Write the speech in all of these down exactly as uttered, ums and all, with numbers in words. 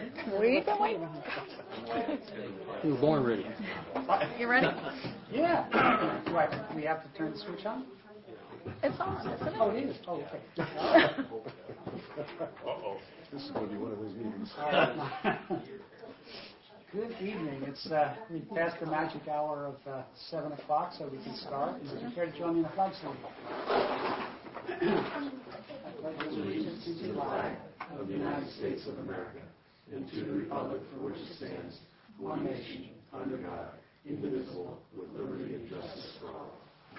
We've been waiting. You were born ready. You ready? Yeah. Right. Do we have to turn the switch on? It's on, isn't it? Oh, it is. Oh, okay. Uh-oh. This is going to be one of those meetings. Good evening. It's uh, we passed the magic hour of uh, seven o'clock, so we can start. Is it fair to join me in the flag salute? I pledge allegiance to the flag of the United States of America and to the republic for which it stands, one nation, under God, indivisible, with liberty and justice for all.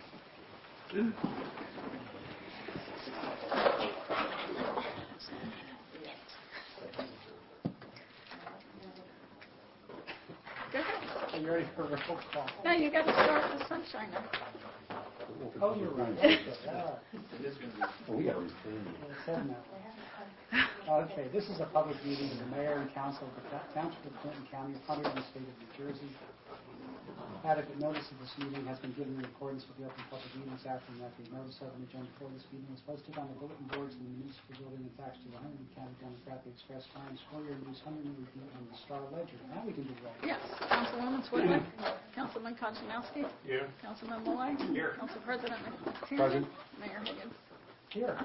Are you ready for a roll call? No, you got to start with sunshine now. Oh, you're right. Okay, all Oh, we got to return. right. Okay, this is a public meeting of the mayor and council of the Township of Clinton County, Hunter, and the state of New Jersey. Adequate notice of this meeting has been given in accordance with the Open Public Meetings Act, and that the notice of an agenda for this meeting is posted on the bulletin boards in the municipal building and faxed to the Huntington County Democrat, the Express Times, Courier News, Huntington Review, and the Star Ledger. Now we can do roll. Yes. Councilwoman Swidler. Councilman Kochanowski. Here. Councilman Malloy. Here. Council President McTiernan. Mayor Higgins. Here.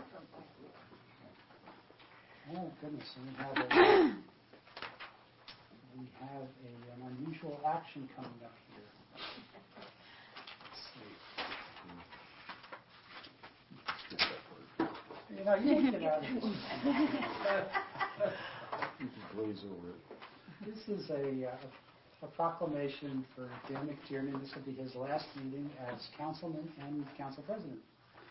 Oh, goodness. And we have a, we have a, an unusual action coming up here. Let's see. You know, you can get out of this. You can glaze over it. This is a, uh, a proclamation for Dan McTiernan. This will be his last meeting as councilman and council president.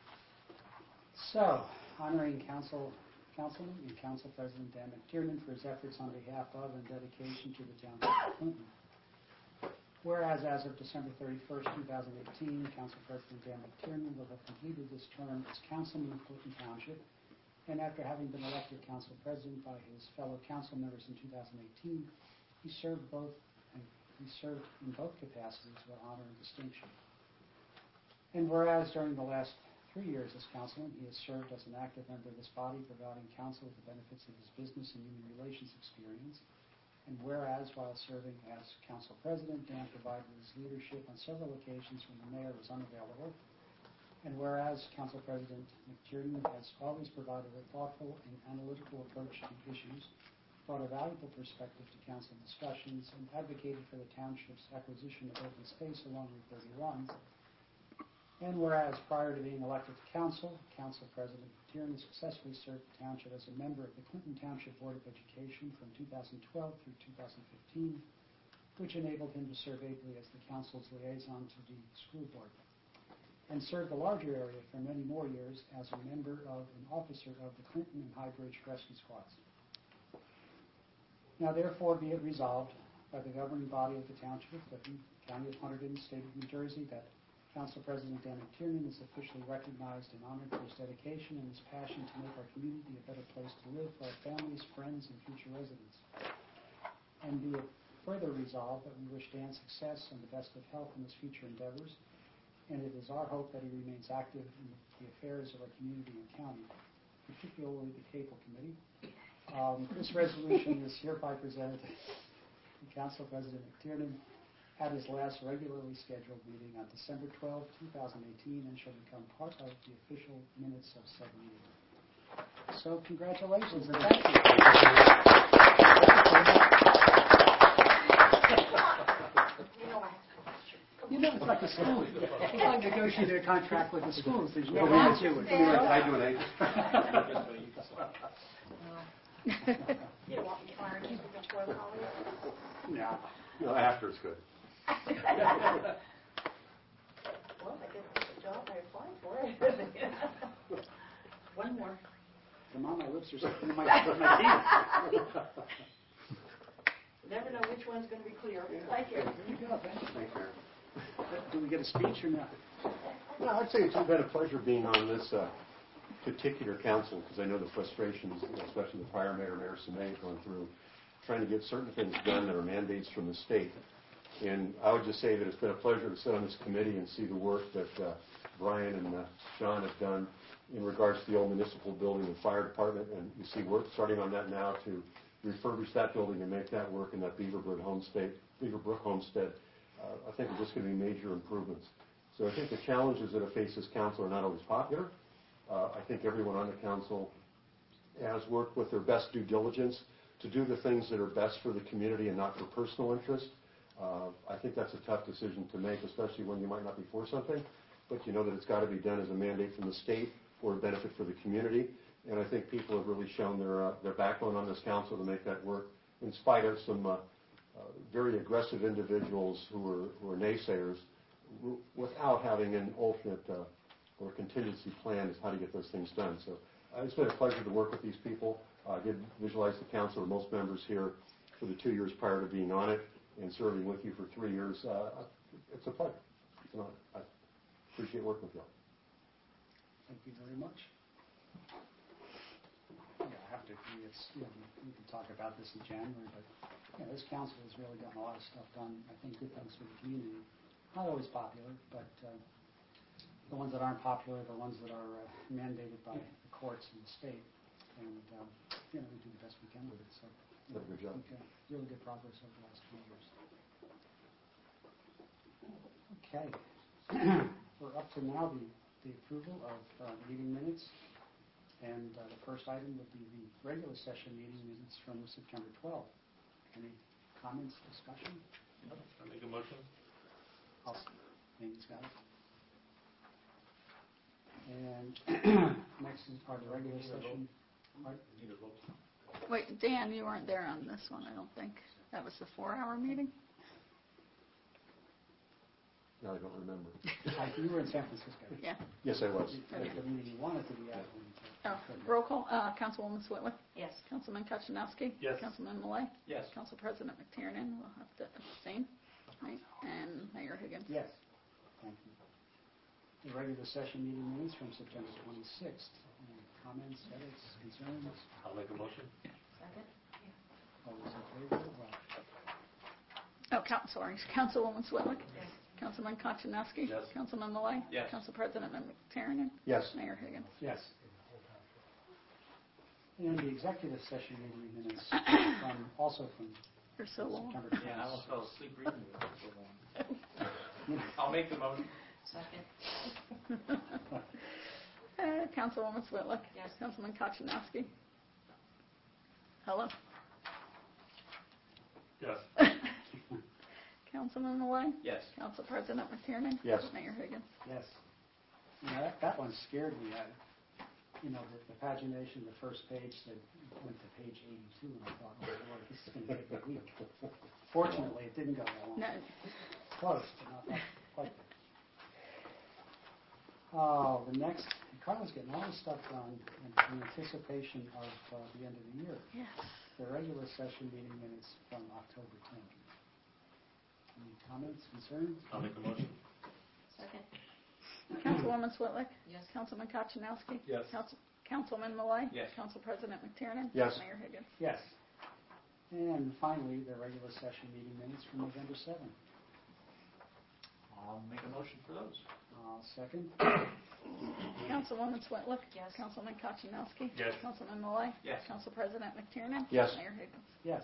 So, honoring council, councilman and council president Dan McTiernan for his efforts on behalf of and dedication to the town of Clinton. Whereas as of December thirty-first, two thousand eighteen, Council President Dan McTiernan will have completed this term as councilman of Clinton Township, and after having been elected council president by his fellow council members in two thousand eighteen, he served both and he served in both capacities with honor and distinction. And whereas during the last three years as councilman, he has served as an active member of this body, providing council with the benefits of his business and human relations experience. And whereas, while serving as council president, Dan provided his leadership on several occasions when the mayor was unavailable. And whereas council president McTiernan has always provided a thoughtful and analytical approach to issues, brought a valuable perspective to council discussions, and advocated for the township's acquisition of open space along Route thirty-one. And whereas prior to being elected to council, Council President McTiernan successfully served the township as a member of the Clinton Township Board of Education from two thousand twelve through two thousand fifteen, which enabled him to serve ably as the council's liaison to the school board, and served the larger area for many more years as a member of and officer of the Clinton and High Bridge Rescue Squads. Now therefore be it resolved by the governing body of the Township of Clinton, County of Hunterdon, State of New Jersey, that Council President Dan McTiernan is officially recognized and honored for his dedication and his passion to make our community a better place to live for our families, friends, and future residents. And be it further resolved that we wish Dan success and the best of health in his future endeavors, and it is our hope that he remains active in the affairs of our community and county, particularly the Cable Committee. Um, this resolution is hereby presented to Council President McTiernan at his last regularly scheduled meeting on December twelfth, two thousand eighteen, and shall become part of the official minutes of said meeting. So congratulations and thank you. You know, it's like a school. It's like negotiating a contract with the schools. There's no way to do it. I do it. You don't want me firing you before the holidays? No. No, after is good. Well, I guess it's a job I applied for. One more. Come on, my lips are sticking to my, my teeth. Never know which one's going to be clear. Thank you. There you go. Thank you. Do we get a speech or not? No, I'd say it's been a pleasure being on this uh, particular council, because I know the frustrations, especially the prior mayor, Mayor Semay, going through trying to get certain things done that are mandates from the state. And I would just say that it's been a pleasure to sit on this committee and see the work that uh, Brian and uh, Sean have done in regards to the old municipal building and fire department. And you see work starting on that now to refurbish that building and make that work in that Beaverbrook homestead, Beaverbrook homestead, uh, I think are just going to be major improvements. So I think the challenges that it faces council are not always popular. Uh, I think everyone on the council has worked with their best due diligence to do the things that are best for the community and not for personal interest. Uh, I think that's a tough decision to make, especially when you might not be for something, but you know that it's got to be done as a mandate from the state or a benefit for the community. And I think people have really shown their uh, their backbone on this council to make that work, in spite of some uh, uh, very aggressive individuals who are who are naysayers, w- without having an alternate uh, or contingency plan as how to get those things done. So uh, it's been a pleasure to work with these people. Uh, I did visualize the council, or most members here, for the two years prior to being on it, and serving with you for three years. Uh, it's a pleasure. It's an honor. I appreciate working with you all. Thank you very much. Yeah, I have to agree. It's, you know, we can talk about this in January, but you know, this council has really gotten a lot of stuff done. I think good things for the community. Not always popular, but uh, the ones that aren't popular are the ones that are uh, mandated by the courts and the state. And um, you know, we do the best we can with it. So, Did a good job. I think, uh, really good progress over the last few years. Okay. We're up to now the, the approval of uh, meeting minutes. And uh, the first item would be the regular session meeting minutes from September twelfth. Any comments, discussion? I make a motion. I'll s- Amy's got it. And next is our the regular session. Right? Wait, Dan, you weren't there on this one, I don't think. That was the four-hour meeting? Now I don't remember. I- You were in San Francisco. Yeah. Yes, I was. That's the meeting you wanted to be at. when you- Oh, roll call. Uh, Councilwoman Switlick? Yes. Councilman Kachinowski? Yes. Councilman Malay? Yes. Council President McTiernan will have to abstain, right? And Mayor Higgins? Yes. Thank you. The regular session meeting minutes from September twenty-sixth. Any comments, edits, concerns? I'll make a motion. Second? All those in favor? Well, Oh, coun- sorry. Councilwoman Switlick? Yes. Councilman Kachinowski? Yes. Councilman Malay? Yes. Council President McTiernan? Yes. Mayor Higgins? yes. And the executive session meeting minutes from, also from You're so long. September Yeah, I almost fell asleep reading it. twenty-sixth. I'll make the motion. Second? Uh, Councilwoman Switlick? Yes. Councilman Kachinowski? Hello? Yes. Councilman Malay? Yes. Council President McTiernan? Yes. Mayor Higgins? Yes. You know, that, that one scared me. I, you know, the, the pagination, the first page said, went to page eighty-two, and I thought, oh Lord, this is going to take a week. Fortunately, it didn't go that long. No. Close, but not that quite there. Oh, the next, Carla's getting all this stuff done in, in anticipation of uh, the end of the year. Yes. The regular session meeting minutes from October tenth. Any comments, concerns? I'll make a motion. Second? Councilwoman Switlick? Yes. Councilman Kachinowski? Yes. Council, Councilman Malay? Yes. Council President McTiernan? Yes. Mayor Higgins? Yes. And finally, the regular session meeting minutes from November seventh. I'll make a motion for those. Uh, second? Councilwoman Switlick? Yes. Councilman Kachinowski? Yes. Councilman Malay? Yes. Council President McTiernan? Yes. Mayor Higgins? Yes.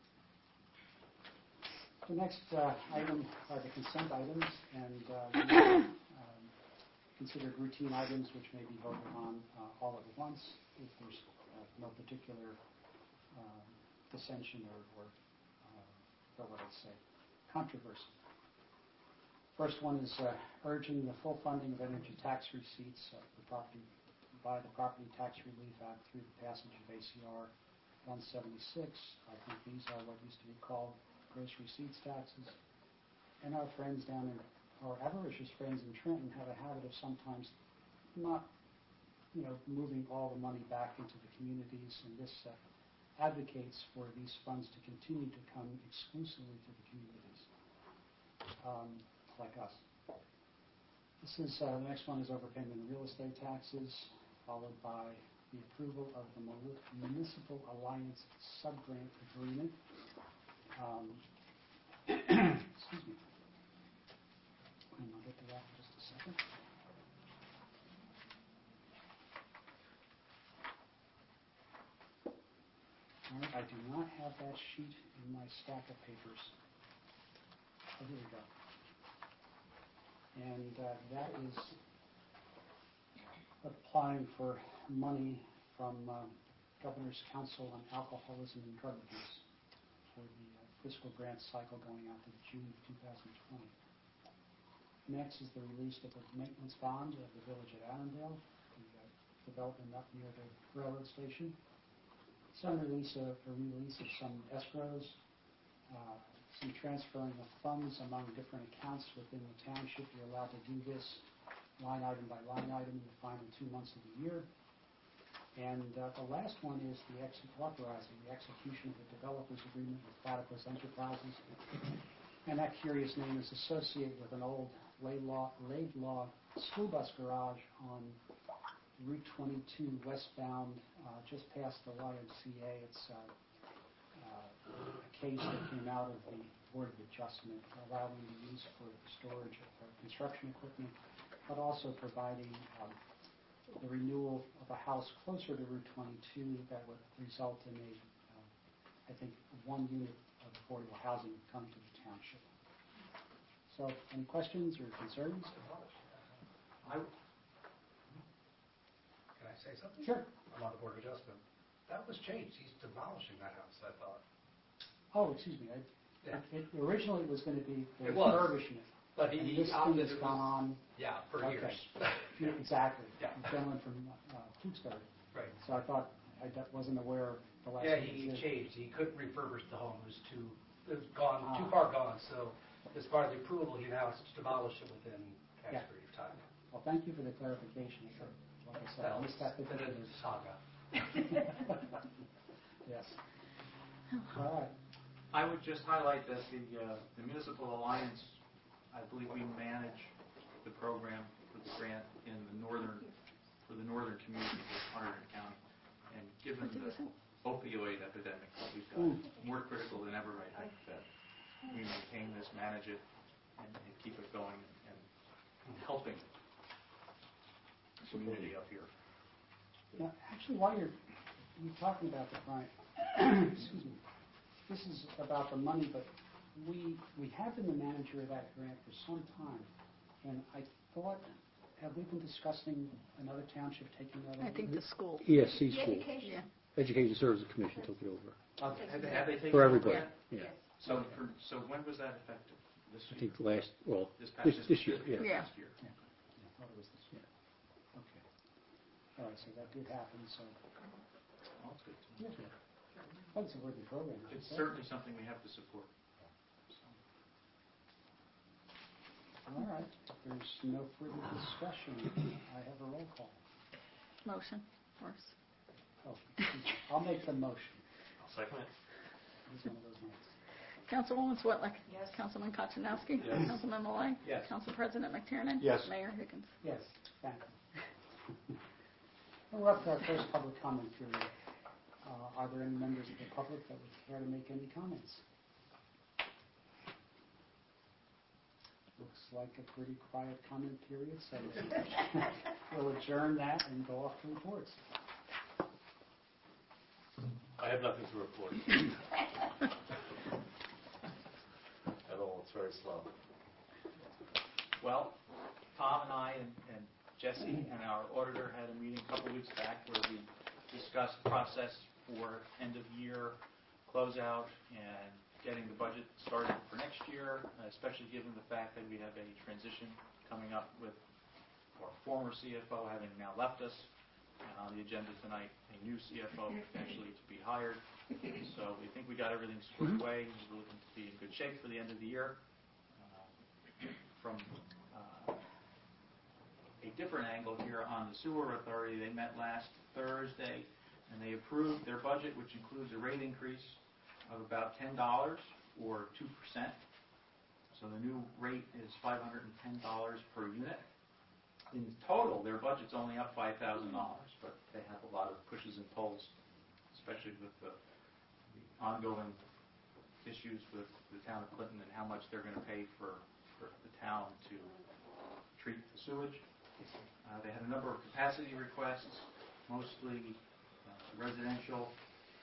The next uh, item are the consent items, and uh, we, um, considered routine items which may be voted on uh, all at once if there's uh, no particular uh, dissension or, or uh, or what I'd say, controversy. First one is uh, urging the full funding of energy tax receipts of the property by the Property Tax Relief Act through the passage of A C R one seventy-six. I think these are what used to be called gross receipts taxes. And our friends down in, our avaricious friends in Trenton have a habit of sometimes not, you know, moving all the money back into the communities, and this uh, advocates for these funds to continue to come exclusively to the communities, um, like us. This is, uh, the next one is overpayment of real estate taxes, followed by the approval of the Municipal Alliance Subgrant Agreement. Um, excuse me. And I'll get to that in just a second. All right, I do not have that sheet in my stack of papers. Oh, here we go. And uh, that is applying for money from um, Governor's Council on Alcoholism and Drug Abuse for the uh, fiscal grant cycle going out to June of two thousand twenty. Next is the release of a maintenance bond of the village at Annandale, the uh, development up near the railroad station. Some release of, a release of some escrows, uh, some transferring of funds among different accounts within the township. You're allowed to do this line item by line item in the final two months of the year. And uh, the last one is the ex- authorizing the execution of the developer's agreement with Platypus Enterprises. And that curious name is associated with an old Laidlaw, Laidlaw school bus garage on Route twenty-two westbound, uh, just past the Y M C A. It's uh, uh, a case that came out of the Board of Adjustment, allowing the use for storage of uh, construction equipment, but also providing um, the renewal of a house closer to Route twenty-two that would result in a, uh, I think, one unit of affordable housing coming to the township. So, any questions or concerns? I, can I say something? Sure. I'm on the Board of Adjustment. That was changed. He's demolishing that house, I thought. Oh, excuse me. I, Yeah. it, originally, it was going to be It was. refurbishing it. But he, And he this thing opted has it gone was, on. yeah, for Okay. years. Yeah, exactly. Yeah. The gentleman from uh, Tewksbury. Right. So I thought, I d- wasn't aware of the last. Yeah, one he, he was it. changed. He couldn't refurbish the home. It was too, it was gone, too Ah. far gone. So as part of the approval, he now has to demolish it within Yeah. tax free time. Well, thank you for the clarification. So, like I said, I missed that Been particular. a saga. Yes. All right. I would just highlight that the, uh, the Municipal Alliance, I believe we manage the program for the grant in the northern, for the northern communities of Hunterdon County. And given the opioid epidemic that we've got, Mm. more critical than ever, I think, that we maintain this, manage it, and, and keep it going and, and helping the community up here. Now, actually, while you're, you're talking about the Brian, excuse me, this is about the money, but we, we have been the manager of that grant for some time, and I thought, have we been discussing another township taking that over? I think the school. E S C The school, education. Yeah. Education Services Commission took it over. Okay. Have they, have they taken For over everybody, yet? yeah. So, for, so when was that effective? This I year? think last, well, This past this, this year, yeah. Yeah. Last year. Yeah. I thought it was this year. Okay. All right, so that did happen, so, Well, that's good. yeah. Well, it's a worthy program. I It's should say. certainly something we have to support. All right, if there's no further discussion, I have a roll call. Motion, of course. Oh, excuse me. I'll make the motion. I'll second it. He's one of those nights. Councilwoman Swetlick. Yes. Councilman Kochanowski. Yes. Councilman Malay. Yes. Council President McTiernan. Yes. Mayor Higgins. Yes, thank you. And we're up to our first public comment period. Uh, Are there any members of the public that would care to make any comments? Looks like a pretty quiet comment period, so we'll adjourn that and go off to reports. I have nothing to report. At all, it's very slow. Well, Tom and I and, and Jesse and our auditor had a meeting a couple weeks back where we discussed process for end of year closeout and getting the budget started for next year, especially given the fact that we have a transition coming up with our former C F O having now left us. And on the agenda tonight, a new C F O potentially to be hired. So we think we got everything squared away. We're looking to be in good shape for the end of the year. Uh, From uh, a different angle here on the sewer authority, they met last Thursday and they approved their budget, which includes a rate increase of about ten dollars or two percent. So the new rate is five hundred ten dollars per unit. In total, their budget's only up five thousand dollars, but they have a lot of pushes and pulls, especially with the, the ongoing issues with the town of Clinton and how much they're going to pay for, for the town to treat the sewage. Uh, they had a number of capacity requests, mostly uh, residential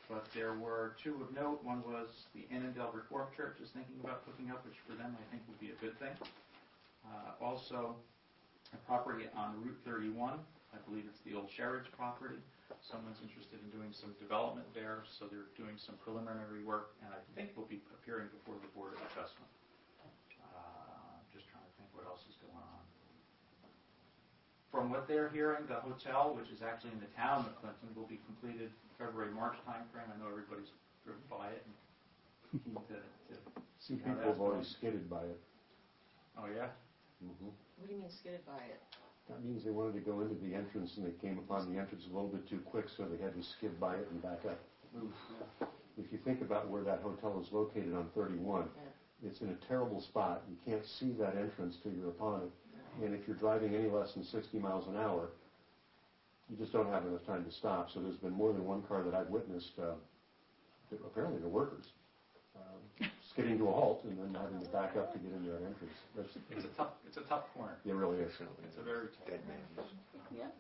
But there were two of note. One was the Annandale Reformed Church is thinking about putting up, which for them I think would be a good thing. Uh, also, a property on Route thirty-one, I believe it's the old Sherridge property. Someone's interested in doing some development there, so they're doing some preliminary work, and I think will be appearing before the Board of Adjustment. Uh, just trying to think what else is going on. From what they're hearing, the hotel, which is actually in the town of Clinton, will be completed February, March timeframe. I know everybody's driven by it and keen to, to Some see how people that's have already going. skidded by it. Oh, yeah? Mhm. What do you mean skidded by it? That means they wanted to go into the entrance and they came upon the entrance a little bit too quick, so they had to skid by it and back up. If you think about where that hotel is located on thirty-one, Yeah. it's in a terrible spot. You can't see that entrance till you're upon it. And if you're driving any less than sixty miles an hour, you just don't have enough time to stop. So there's been more than one car that I've witnessed, uh, that apparently they're workers, um, skidding to a halt and then having to back up to get into that entrance. That's, It's a tough, it's a tough corner. it really is. It's a very tough Dead corner. man. Yeah.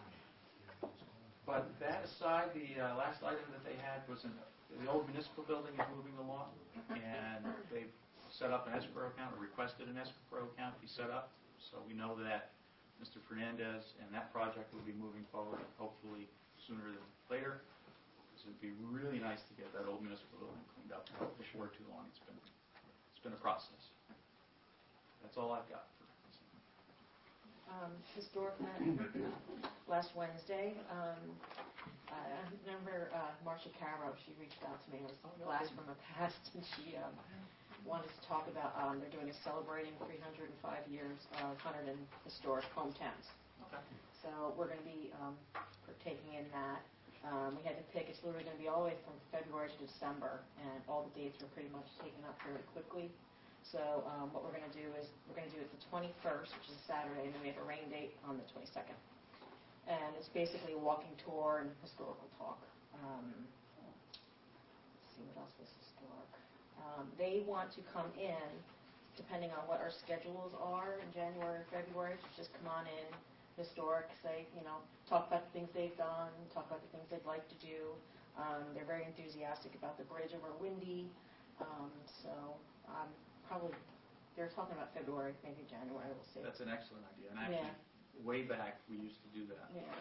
But that aside, the uh, last item that they had was in, the old municipal building is moving along, and they've set up an escrow account, or requested an escrow account be set up. So we know that Mister Fernandez and that project will be moving forward, hopefully sooner than later. Because it'd be really nice to get that old municipal building cleaned up before too long. It's been, it's been a process. That's all I've got for this evening. Um, historic met last Wednesday. Um, I remember uh, Marcia Caro, she reached out to me. It was a blast from the past, and she um, wanted to talk about, um, they're doing a celebrating three hundred five years of Hunterdon historic hometowns. Okay. So we're going to be um, partaking in that. Um, we had to pick, it's literally going to be all the way from February to December, and all the dates are pretty much taken up very quickly. So um, what we're going to do is, we're going to do it the twenty-first, which is a Saturday, and then we have a rain date on the twenty-second. And it's basically a walking tour and historical talk. Um, let's see, what else was historic? Um, they want to come in, depending on what our schedules are in January or February, just come on in, historic, say, you know, talk about the things they've done, talk about the things they'd like to do. Um, they're very enthusiastic about the bridge over Windy. Um, so um, probably, they're talking about February, maybe January, we'll see. That's an excellent idea. And Yeah. actually, way back, we used to do that. Yeah.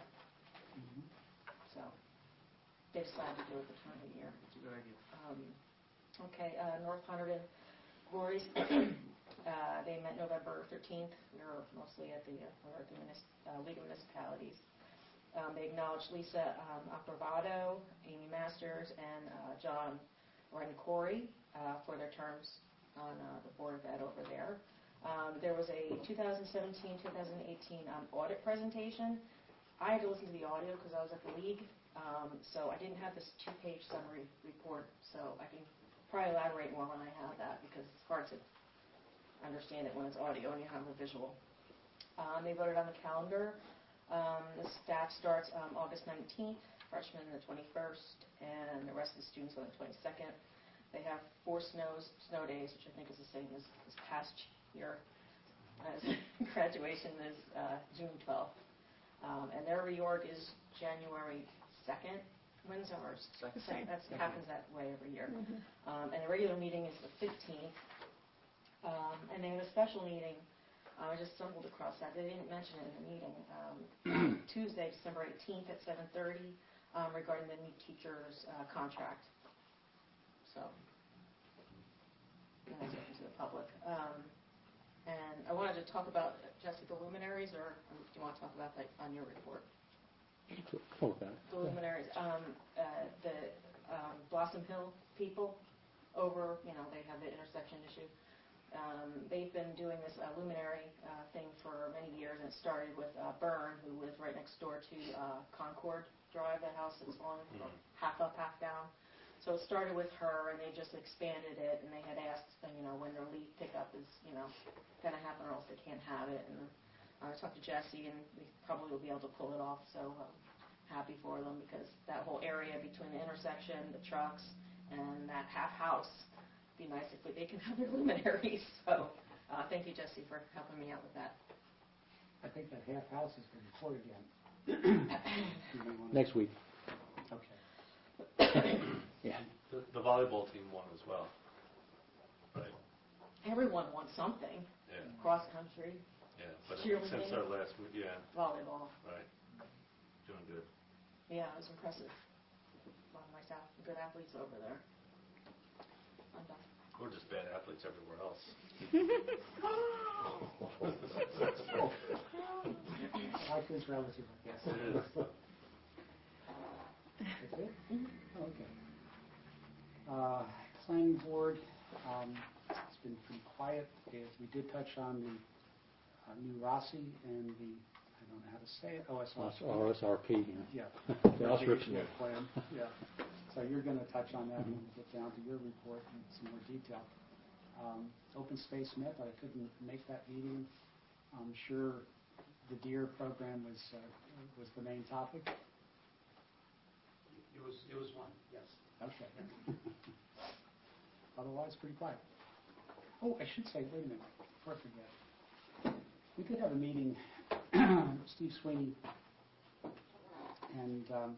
So they decided to do it the time of year. It's a good idea. Um, Okay, uh, North Hunterdon Glories, uh, they met November thirteenth. We were mostly at the, uh, we were at the munis- uh, League of Municipalities. Um, They acknowledged Lisa um, Aprovado, Amy Masters, and uh, John Rencory uh, for their terms on uh, the Board of Ed over there. Um, There was a two thousand seventeen two thousand eighteen um, audit presentation. I had to listen to the audio because I was at the League, um, so I didn't have this two-page summary report, so I can probably elaborate more when I have that, because it's hard to understand it when it's audio and you have a visual. Um, they voted on the calendar. Um, the staff starts um, August nineteenth, freshmen the twenty-first, and the rest of the students on the twenty-second. They have four snows, snow days, which I think is the same as this past year, as graduation is uh, June twelfth. Um, and their reorg is January second. When's ours? Second. Second. That happens that way every year. Um, and the regular meeting is the fifteenth. Um, and they have a special meeting. Uh, I just stumbled across that. They didn't mention it in the meeting. Um, Tuesday, December eighteenth at seven thirty um, regarding the new teacher's uh, contract. So, and that's open to the public. Um, and I wanted to talk about, Jesse, the luminaries, or um, do you want to talk about that on your report? Hold that. The luminaries, um, uh, the um, Blossom Hill people over, you know, they have the intersection issue. Um, they've been doing this uh, luminary uh, thing for many years, and it started with uh, Byrne, who lives right next door to uh, Concord Drive, that house that's on half up, half down. So it started with her, and they just expanded it, and they had asked, uh, you know, when their leaf pickup is, you know, going to happen, or else they can't have it. And uh, I talked to Jesse, and we probably will be able to pull it off. So. Um, happy for them, because that whole area between the intersection, the trucks, and that half house, be nice if they can have their luminaries. So uh, thank you, Jesse, for helping me out with that. I think that half house has been poured again. Next week. Okay. Yeah. The the volleyball team won as well. Right. Everyone wants something, Yeah. cross country, Yeah. But Cheerleading. since our last week, yeah. volleyball. Right. Doing good. Yeah, it was impressive. A lot of nice, ath- good athletes over there. Fun stuff. We're just bad athletes everywhere else. Life is relative, I guess. It is. That's it? Okay. Uh, Planning board, um, it's been pretty quiet. It- We did touch on the uh, new Rossi and the, I don't know how to say it, O S R. R S R P, Yeah. The Osric, Recreational plan, yeah. So you're going to touch on that when we get down to your report in some more detail. Um, Open Space Myth, I couldn't make that meeting. I'm sure the deer program was, uh, was the main topic. It was, it was one, yes. Okay. Otherwise, pretty quiet. Oh, I should say, wait a minute, before I forget. We did have a meeting, Steve Sweeney and um,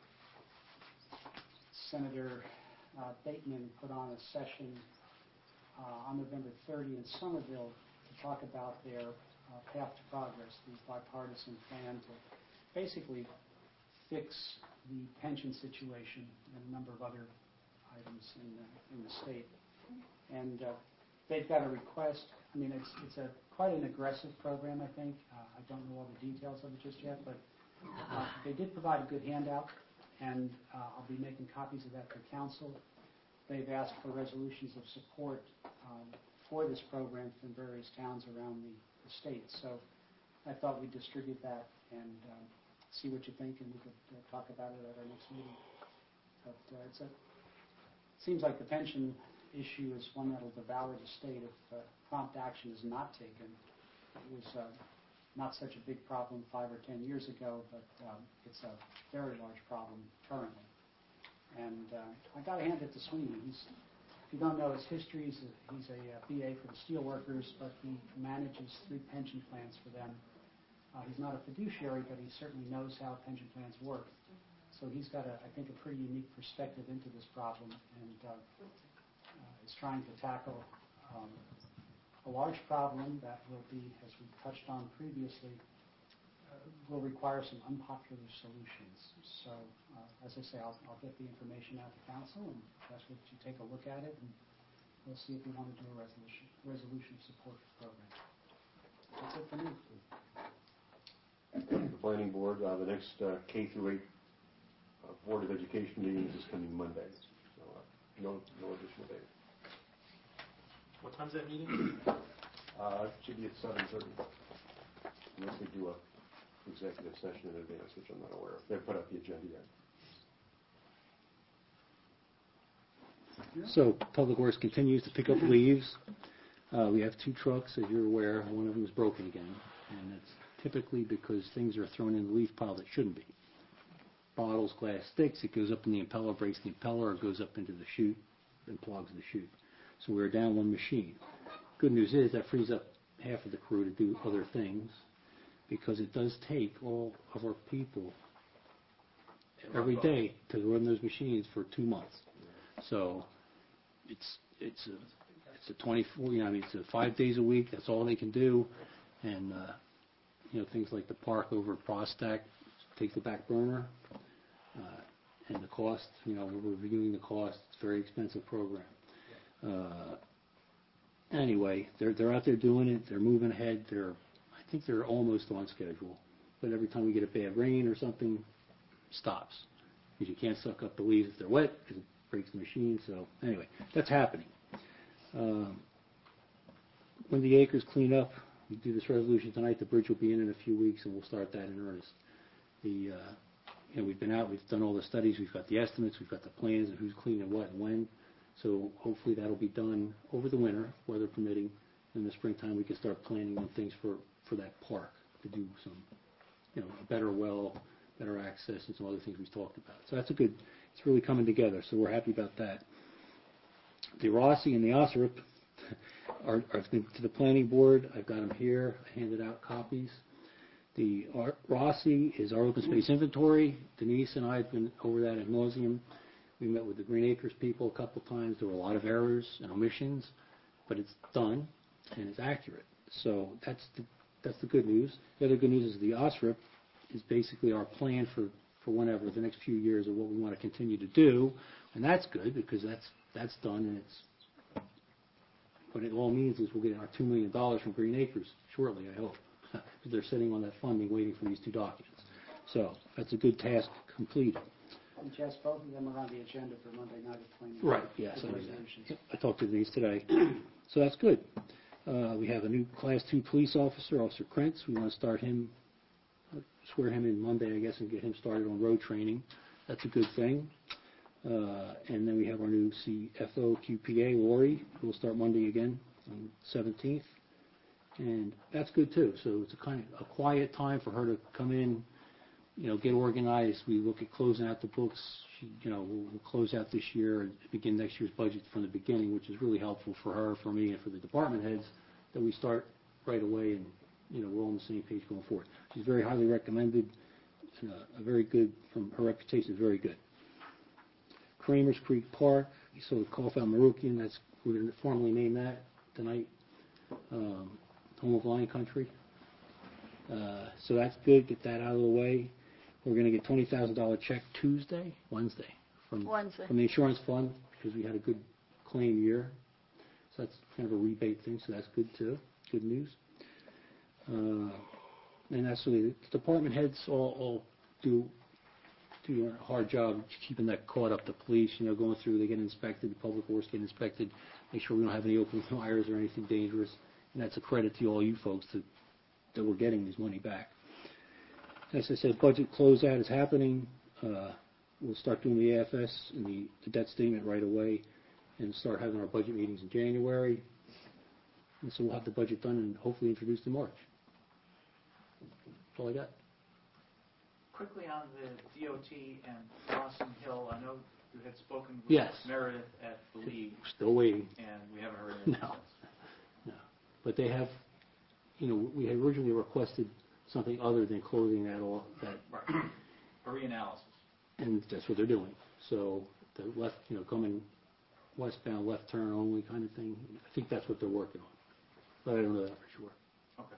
Senator uh, Bateman put on a session uh, on November thirtieth in Somerville to talk about their uh, path to progress, the bipartisan plan to basically fix the pension situation and a number of other items in the, in the state. And uh, they've got a request. I mean, it's it's a quite an aggressive program, I think. Uh, I don't know all the details of it just yet, but uh, they did provide a good handout, and uh, I'll be making copies of that for council. They've asked for resolutions of support um, for this program from various towns around the, the state. So I thought we'd distribute that and um, see what you think, and we could uh, talk about it at our next meeting. But uh, it's a, it seems like the pension issue is one that will devour the state if uh, prompt action is not taken. It was uh, not such a big problem five or ten years ago, but um, it's a very large problem currently. And uh, I got to hand it to Sweeney. He's, if you don't know his history, he's a, he's a uh, B A for the steelworkers, but he manages three pension plans for them. Uh, he's not a fiduciary, but he certainly knows how pension plans work. So he's got, a, I think, a pretty unique perspective into this problem, and uh, uh, is trying to tackle um, a large problem that will be, as we touched on previously, uh, will require some unpopular solutions. So, uh, as I say, I'll, I'll get the information out to council, and that's what you take a look at it, and we'll see if we want to do a resolution, resolution of support for the program. That's it for me. The planning board, uh, the next uh, K through eight uh, Board of Education meeting is coming Monday. So uh, no, no additional date. What time's that meeting? Uh, it should be at seven thirty. Unless they do a executive session in advance, which I'm not aware of. They've put up the agenda yet. So Public Works continues to pick up leaves. Uh, we have two trucks, as you're aware. One of them is broken again, and it's typically because things are thrown in the leaf pile that shouldn't be. Bottles, glass, sticks, it goes up in the impeller, breaks the impeller, or goes up into the chute and plugs the chute. So we're down one machine. Good news is that frees up half of the crew to do other things, because it does take all of our people every day to run those machines for two months. So it's it's a it's a twenty-four. You know, I mean, it's a five days a week. That's all they can do, and uh, you know, things like the park over at Prostack take the back burner, uh, and the cost. You know, we're reviewing the cost. It's a very expensive program. Uh, anyway, they're they're out there doing it. They're moving ahead. They're I think they're almost on schedule, but every time we get a bad rain or something, stops, because you can't suck up the leaves if they're wet, because it breaks the machine. So anyway, that's happening. Um, when the acres clean up, we do this resolution tonight. The bridge will be in in a few weeks, and we'll start that in earnest. The uh, you know, we've been out, we've done all the studies, we've got the estimates, we've got the plans of who's cleaning what and when. So hopefully that'll be done over the winter, weather permitting. In the springtime, we can start planning on things for, for that park to do some, you know, a better well, better access, and some other things we've talked about. So that's a good, it's really coming together, so we're happy about that. The Rossi and the Osric are, are to the planning board. I've got them here. I handed out copies. The Rossi is our open space inventory. Denise and I have been over that ad nauseum. We met with the Green Acres people a couple times. There were a lot of errors and omissions, but it's done and it's accurate. So that's the, that's the good news. The other good news is the O S R I P is basically our plan for, for whenever, the next few years of what we want to continue to do, and that's good because that's, that's done, and it's, what it all means is we'll get our two million dollars from Green Acres shortly, I hope, because they're sitting on that funding waiting for these two documents. So that's a good task completed. And Jess, both of them are on the agenda for Monday night at planning. Right, yes, With I knew that. resolutions. Yep, I talked to Denise today, so that's good. Uh, we have a new Class two police officer, Officer Krentz. We want to start him, swear him in Monday, I guess, and get him started on road training. That's a good thing. Uh, and then we have our new C F O Q P A, Lori, who will start Monday again on seventeenth. And that's good, too. So it's a kind of a quiet time for her to come in, you know, get organized. We look at closing out the books. She, you know, we'll, we'll close out this year and begin next year's budget from the beginning, which is really helpful for her, for me, and for the department heads, that we start right away and, you know, we're on the same page going forward. She's very highly recommended, and a, a very good, from her reputation is very good. Kramers Creek Park, you saw the Caulfield Marukian, that's, we're going to formally name that tonight, um, Home of Lion Country. Uh, so that's good, get that out of the way. We're going to get twenty thousand dollars check Tuesday, Wednesday, from, Wednesday. from the insurance fund, because we had a good claim year. So that's kind of a rebate thing, so that's good too, good news. Uh, and that's really, the department heads all, all do do a hard job keeping that caught up. The police, you know, going through, they get inspected, the public works get inspected, make sure we don't have any open fires or anything dangerous. And that's a credit to all you folks that, that we're getting this money back. As I said, budget closeout is happening. Uh, we'll start doing the A F S and the, the debt statement right away and start having our budget meetings in January. And so we'll have the budget done and hopefully introduced in March. That's all I got. Quickly on the D O T and Blossom Hill, I know you had spoken with Yes. Meredith at the League, Still waiting. and we haven't heard anything No. since. No. But they have, you know, we had originally requested something other than closing that all, that, Right. A reanalysis. and that's what they're doing. So the left, you know, coming westbound, left turn only kind of thing, I think that's what they're working on. But I don't know that for sure. Okay.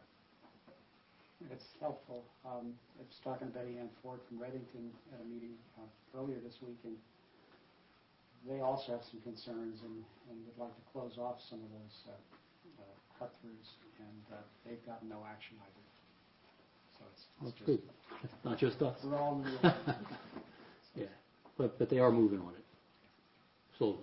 It's helpful. Um, I was talking to Betty Ann Ford from Reddington at a meeting uh, earlier this week, and they also have some concerns and, and would like to close off some of those uh, uh, cut-throughs, and uh, they've gotten no action either. So it's, That's it's good. just, Not just us. we're all in the Yeah, but, but they are moving on it. Slowly.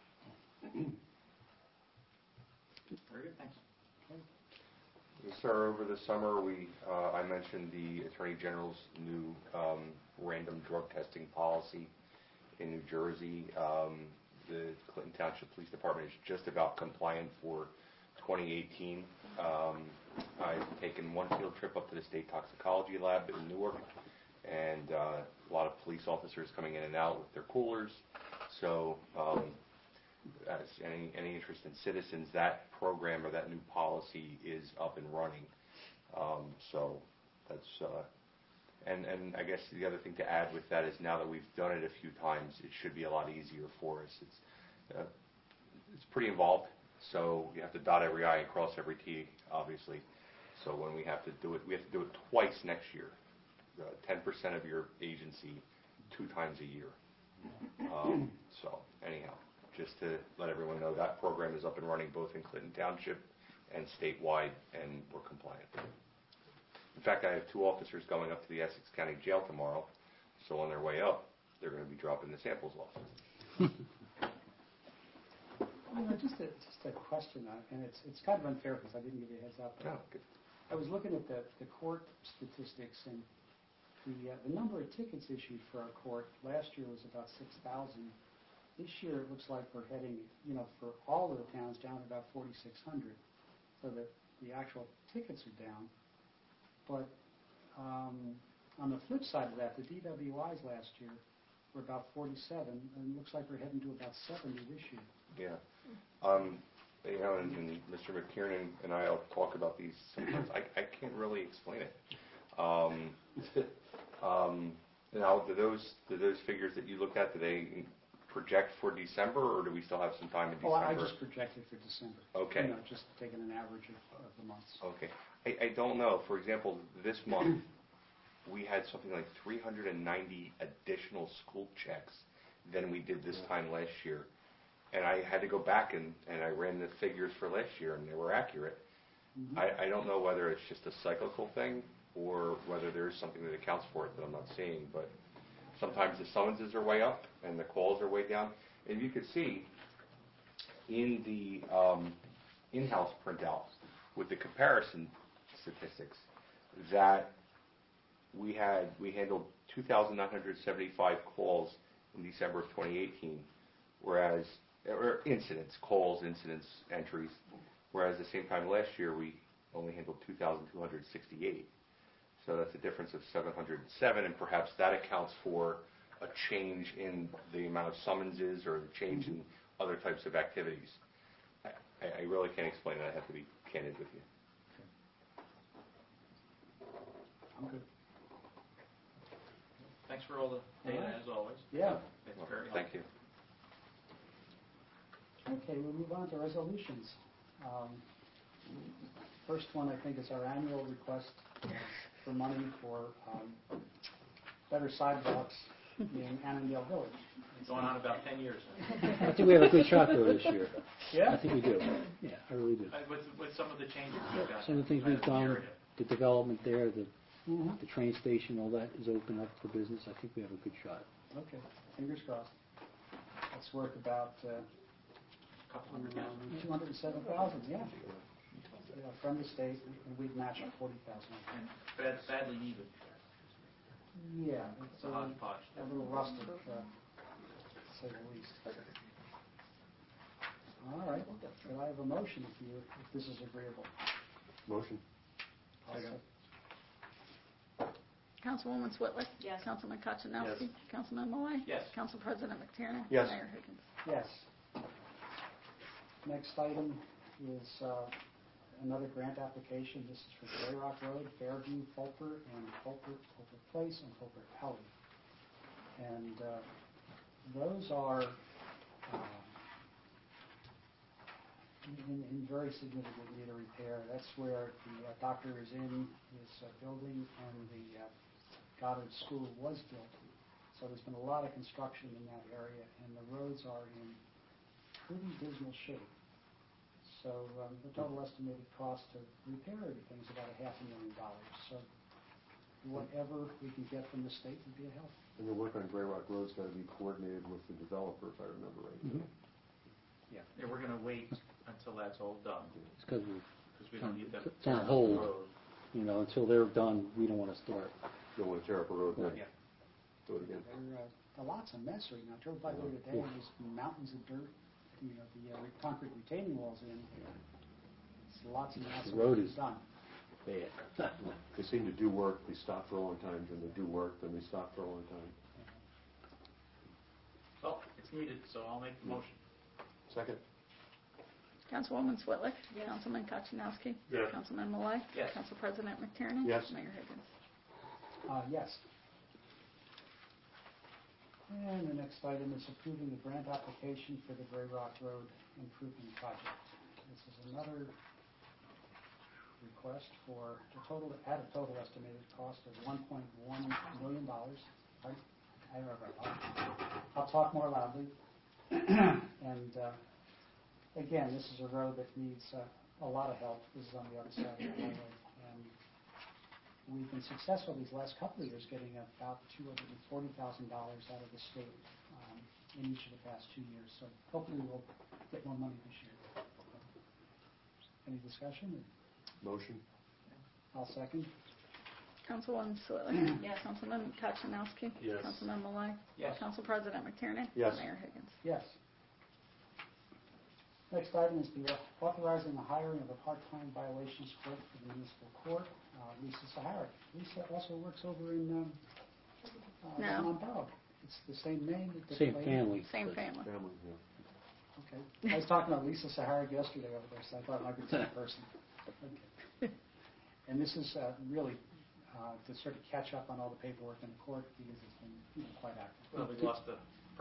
Very good, thanks. Yes, sir. Over the summer, we, uh, I mentioned the Attorney General's new um, random drug testing policy in New Jersey. Um, the Clinton Township Police Department is just about compliant for twenty eighteen. Um, I've taken one field trip up to the State Toxicology Lab in Newark, and uh, a lot of police officers coming in and out with their coolers. So, um, as any, any interest in citizens, that program or that new policy is up and running. Um, so that's, uh, and, and I guess the other thing to add with that is now that we've done it a few times, it should be a lot easier for us. It's, uh, it's pretty involved, so you have to dot every I and cross every T, obviously. So when we have to do it, we have to do it twice next year. Uh, ten percent of your agency two times a year. Um, so anyhow, just to let everyone know, that program is up and running both in Clinton Township and statewide, and we're compliant. In fact, I have two officers going up to the Essex County Jail tomorrow, so on their way up, they're going to be dropping the samples off. You know, just a, just a question, uh, and it's, it's kind of unfair because I didn't give you a heads up. but Oh, good. I was looking at the, the court statistics, and the, uh, the number of tickets issued for our court last year was about six thousand. This year, it looks like we're heading, you know, for all of the towns, down to about forty-six hundred. So that the actual tickets are down. But um, on the flip side of that, the D W Is last year were about forty-seven, and it looks like we're heading to about seventy this year. Yeah. Um, you know, and, and Mister McKiernan and I will talk about these sometimes. I, I can't really explain it. Um, um, now, do those, do those figures that you look at, do they project for December, or do we still have some time in Oh, December? I just projected for December. Okay. You know, just taking an average of, of the months. Okay. I, I don't know. For example, this month, we had something like three hundred ninety additional school checks than we did this time last year. And I had to go back and, and I ran the figures for last year, and they were accurate. Mhm. I, I don't know whether it's just a cyclical thing or whether there's something that accounts for it that I'm not seeing, but sometimes the summonses are way up and the calls are way down. And you could see in the um, in-house printouts with the comparison statistics that we had we handled two thousand nine hundred seventy-five calls in December of twenty eighteen, whereas or incidents, calls, incidents, entries, whereas the same time last year we only handled two thousand two hundred sixty-eight. So that's a difference of seven hundred seven, and perhaps that accounts for a change in the amount of summonses or the change in other types of activities. I, I really can't explain it. I have to be candid with you. I'm good. Thanks for all the data, as always. Yeah. It's very Thank you. Okay, we'll move on to resolutions. Um, First one, I think, is our annual request for money for um, better sidewalks in Annandale Village. It's going on about ten years now. I think we have a good shot though this year. Yeah? I think we do. Yeah, I really do. Uh, With, with some of the changes we've got. Some of the things we've in the done, area. the development there, the, Mhm. the train station, all that is open up for business. I think we have a good shot. Okay, fingers crossed. That's worth about uh, Couple hundred thousand. two hundred seven thousand, yeah. Yeah, from the state, and we'd match up forty thousand. And bad, badly needed. Yeah, It's it's a a hodgepodge. a little rustic, uh, to say the least. All right, could I have a motion if you, if this is agreeable? Motion. I'll Second. sec- Councilwoman Switlick? Yes. Councilman Kochanowski? Yes. Councilman Malloy? Yes. Council President McTiernan? Yes. Mayor Higgins? Yes. Next item is uh, another grant application. This is for Grey Rock Road, Fairview, Fulper, and Fulper, Fulper Place, and Fulper Alley. And uh, those are um, in, in very significant need of repair. That's where the uh, doctor is in his uh, building, and the uh, Goddard School was built. So there's been a lot of construction in that area, and the roads are in pretty dismal shape. So um, the total estimated cost to repair everything is about a half a million dollars. So whatever we can get from the state would be a help. And the work on Grey Rock Road's got to be coordinated with the developer, if I remember right. Mhm. Yeah, and we're gonna wait until that's all done, It's because we, because we don't need them. It's on hold. you know, until they're done, we don't want to start. Don't want to tear up a road, then Yeah. do it again. There, uh, the lot's a mess right now. Drove by there today, and there's mountains of dirt, you know, the uh, concrete retaining walls in. It's lots and lots The of road work is- done. Bad. They seem to do work, they stop for a long time, then they do work, then they stop for a long time. Well, it's needed, so I'll make the motion. Second? Councilwoman Switlick? Yes. Councilman Kochanowski? Yes. Councilman Malloy? Yes. Council President McTiernan? Yes. Mayor Higgins? Uh, Yes. And the next item is approving the grant application for the Gray Rock Road Improvement Project. This is another request for a total, at a total estimated cost of one point one million dollars. I, I, I'll- I'll talk more loudly. And uh, again, this is a road that needs uh, a lot of help. This is on the other side of the highway. And we've been successful these last couple of years getting about two hundred forty thousand dollars out of the state um, in each of the past two years. So hopefully we'll get more money this year. Any discussion? Motion? I'll second. Councilwoman Switlick? Yes. Councilman Kochanowski? Yes. Councilman Malloy? Yes. Council President McTiernan? Yes. Mayor Higgins? Yes. Next item is the authorizing the hiring of a part-time violations clerk for the municipal court, uh, Lisa Saharic. Lisa also works over in um, uh, No. Monborough. It's the same name. but Same different lady. family. Same but- family. Family, yeah. Okay. I was talking about Lisa Saharic yesterday over there, so I thought it might be the same person. Okay. And this is uh, really uh, to sort of catch up on all the paperwork in the court because it's been you know, quite active. Well, we lost a person.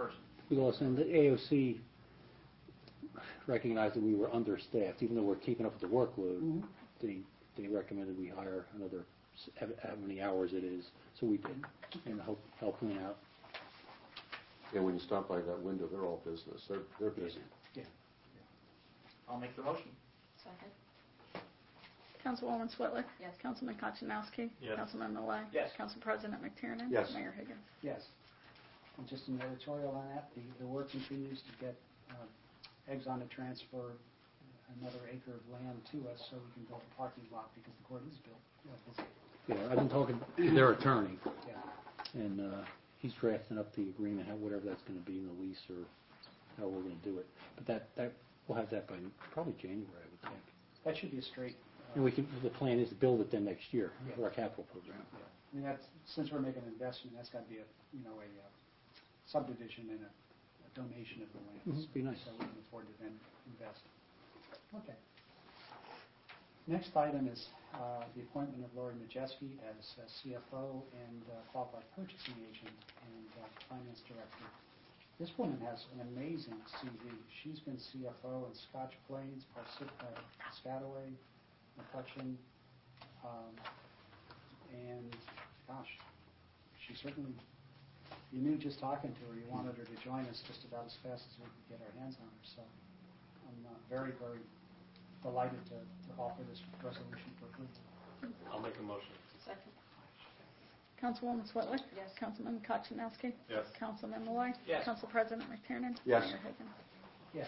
We also, and the A O C recognized that we were understaffed, even though we're keeping up with the workload. Mhm. They, they recommended we hire another, s- how how many hours it is, so we did, and help, help clean out. Yeah, when you stop by that window, they're all business. They're, they're busy. Yeah. I'll make the motion. Second? Councilwoman Swetlick? Yes. Councilman Kochanowski? Yes. Councilman Malay? Yes. Council President McTiernan? Yes. Mayor Higgins? Yes. And just an editorial on that, the, the work continues to get uh, Exxon to transfer another acre of land to us so we can build a parking lot because the court is built. Yeah, it's- Yeah, I've been talking to their attorney, yeah. and uh, he's drafting up the agreement, how- whatever that's going to be in the lease or how we're going to do it. But that, that, we'll have that by probably January, I would think. That should be a straight. uh, And we can, the plan is to build it then next year Yeah. for our capital program. Yeah. I mean, that's, since we're making an investment, that's got to be a, you know, a uh, subdivision and a a donation of the land. Mhm, be nice. So we can afford to then invest. Okay. Next item is uh, the appointment of Lori Majeski as uh, C F O and uh, qualified purchasing agent and uh, finance director. This woman has an amazing C V. She's been C F O in Scotch Plains, Parsi- uh, Piscataway, McCutcheon, um, and gosh, she certainly, you knew just talking to her, you wanted her to join us just about as fast as we could get our hands on her. So I'm uh, very, very delighted to, to offer this resolution for approval. I'll make a motion. Second? Councilwoman Swetlick? Yes. Councilman Kochanowski? Yes. Councilman Malay? Yes. Council President McTiernan? Yes. Mayor Higgins? Yes.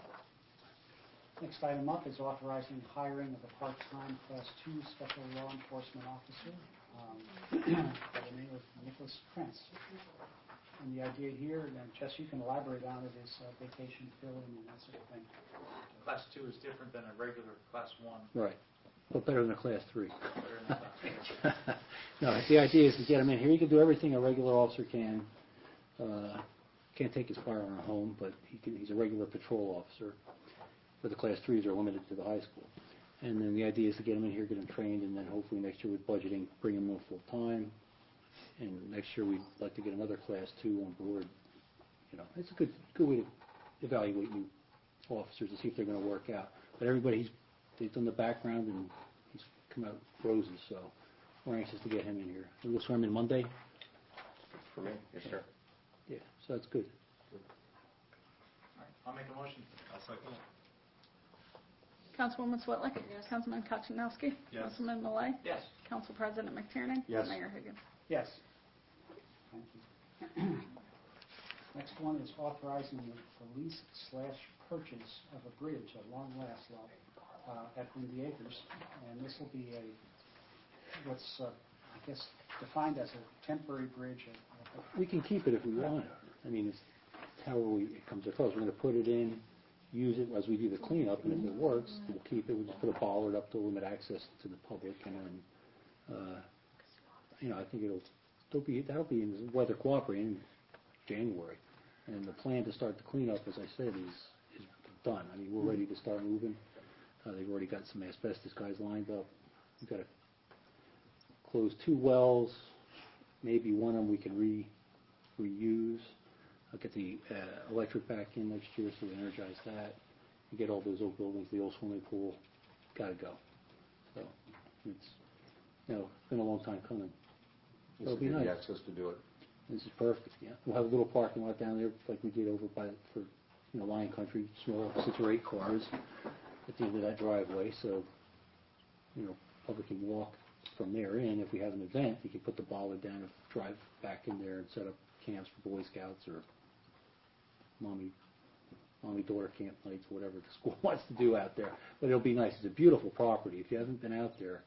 Next item up is authorizing hiring of a part-time Class two Special Law Enforcement Officer um, by the name of Nicholas Prince. And the idea here, and Jess, you can elaborate on it, is uh, vacation filling and that sort of thing. Class two is different than a regular class one. Right, but better than a class three. Better than a class two. No, the idea is to get him in here. He can do everything a regular officer can. Uh, Can't take his firearm home, but he can, he's a regular patrol officer. But the class threes are limited to the high school. And then the idea is to get him in here, get him trained, and then hopefully next year with budgeting, bring him in full time. And next year we'd like to get another class two on board. You know, it's a good good way to evaluate new officers to see if they're going to work out. But everybody, he's they've done the background and he's come out roses. So we're anxious to get him in here. We'll swear him in Monday. For me? Yes, sir. Yeah, so that's good. All right, I'll make a motion. I'll second it. Councilwoman Swetlick? Yes. Councilman Kochanowski? Yes. Councilman Malay? Yes. Council President McTiernan? Yes. Mayor Higgins? Yes. Thank you. Next one is authorizing the the lease slash purchase of a bridge at Long Last Lot uh, at Windy Acres. And this will be a, what's, uh, I guess, defined as a temporary bridge. uh, We can keep it if we want. I mean, it's however we, it comes across. We're going to put it in, use it as we do the cleanup, and if it works, we'll keep it. We'll just put a bollard up to limit access to the public, and then, uh, you know, I think it'll, it'll be, that'll be in weather cooperating in January. And the plan to start the cleanup, as I said, is, is done. I mean, we're ready to start moving. Uh, they've already got some asbestos guys lined up. We've got to close two wells, maybe one of them we can re, reuse. I'll get the uh, electric back in next year, so we energize that. We get all those old buildings, the old swimming pool, got to go. So it's, you know, it's been a long time coming. This It'll will be give you nice. access to do it. This is perfect, yeah. We'll have a little parking lot down there like we did over by, for, you know, Lion Country, small six or eight cars at the end of that driveway, so, you know, public can walk from there in. If we have an event, you can put the bollard down and drive back in there and set up camps for Boy Scouts or mommy, mommy daughter camp nights, whatever the school wants to do out there. But it'll be nice. It's a beautiful property. If you haven't been out there,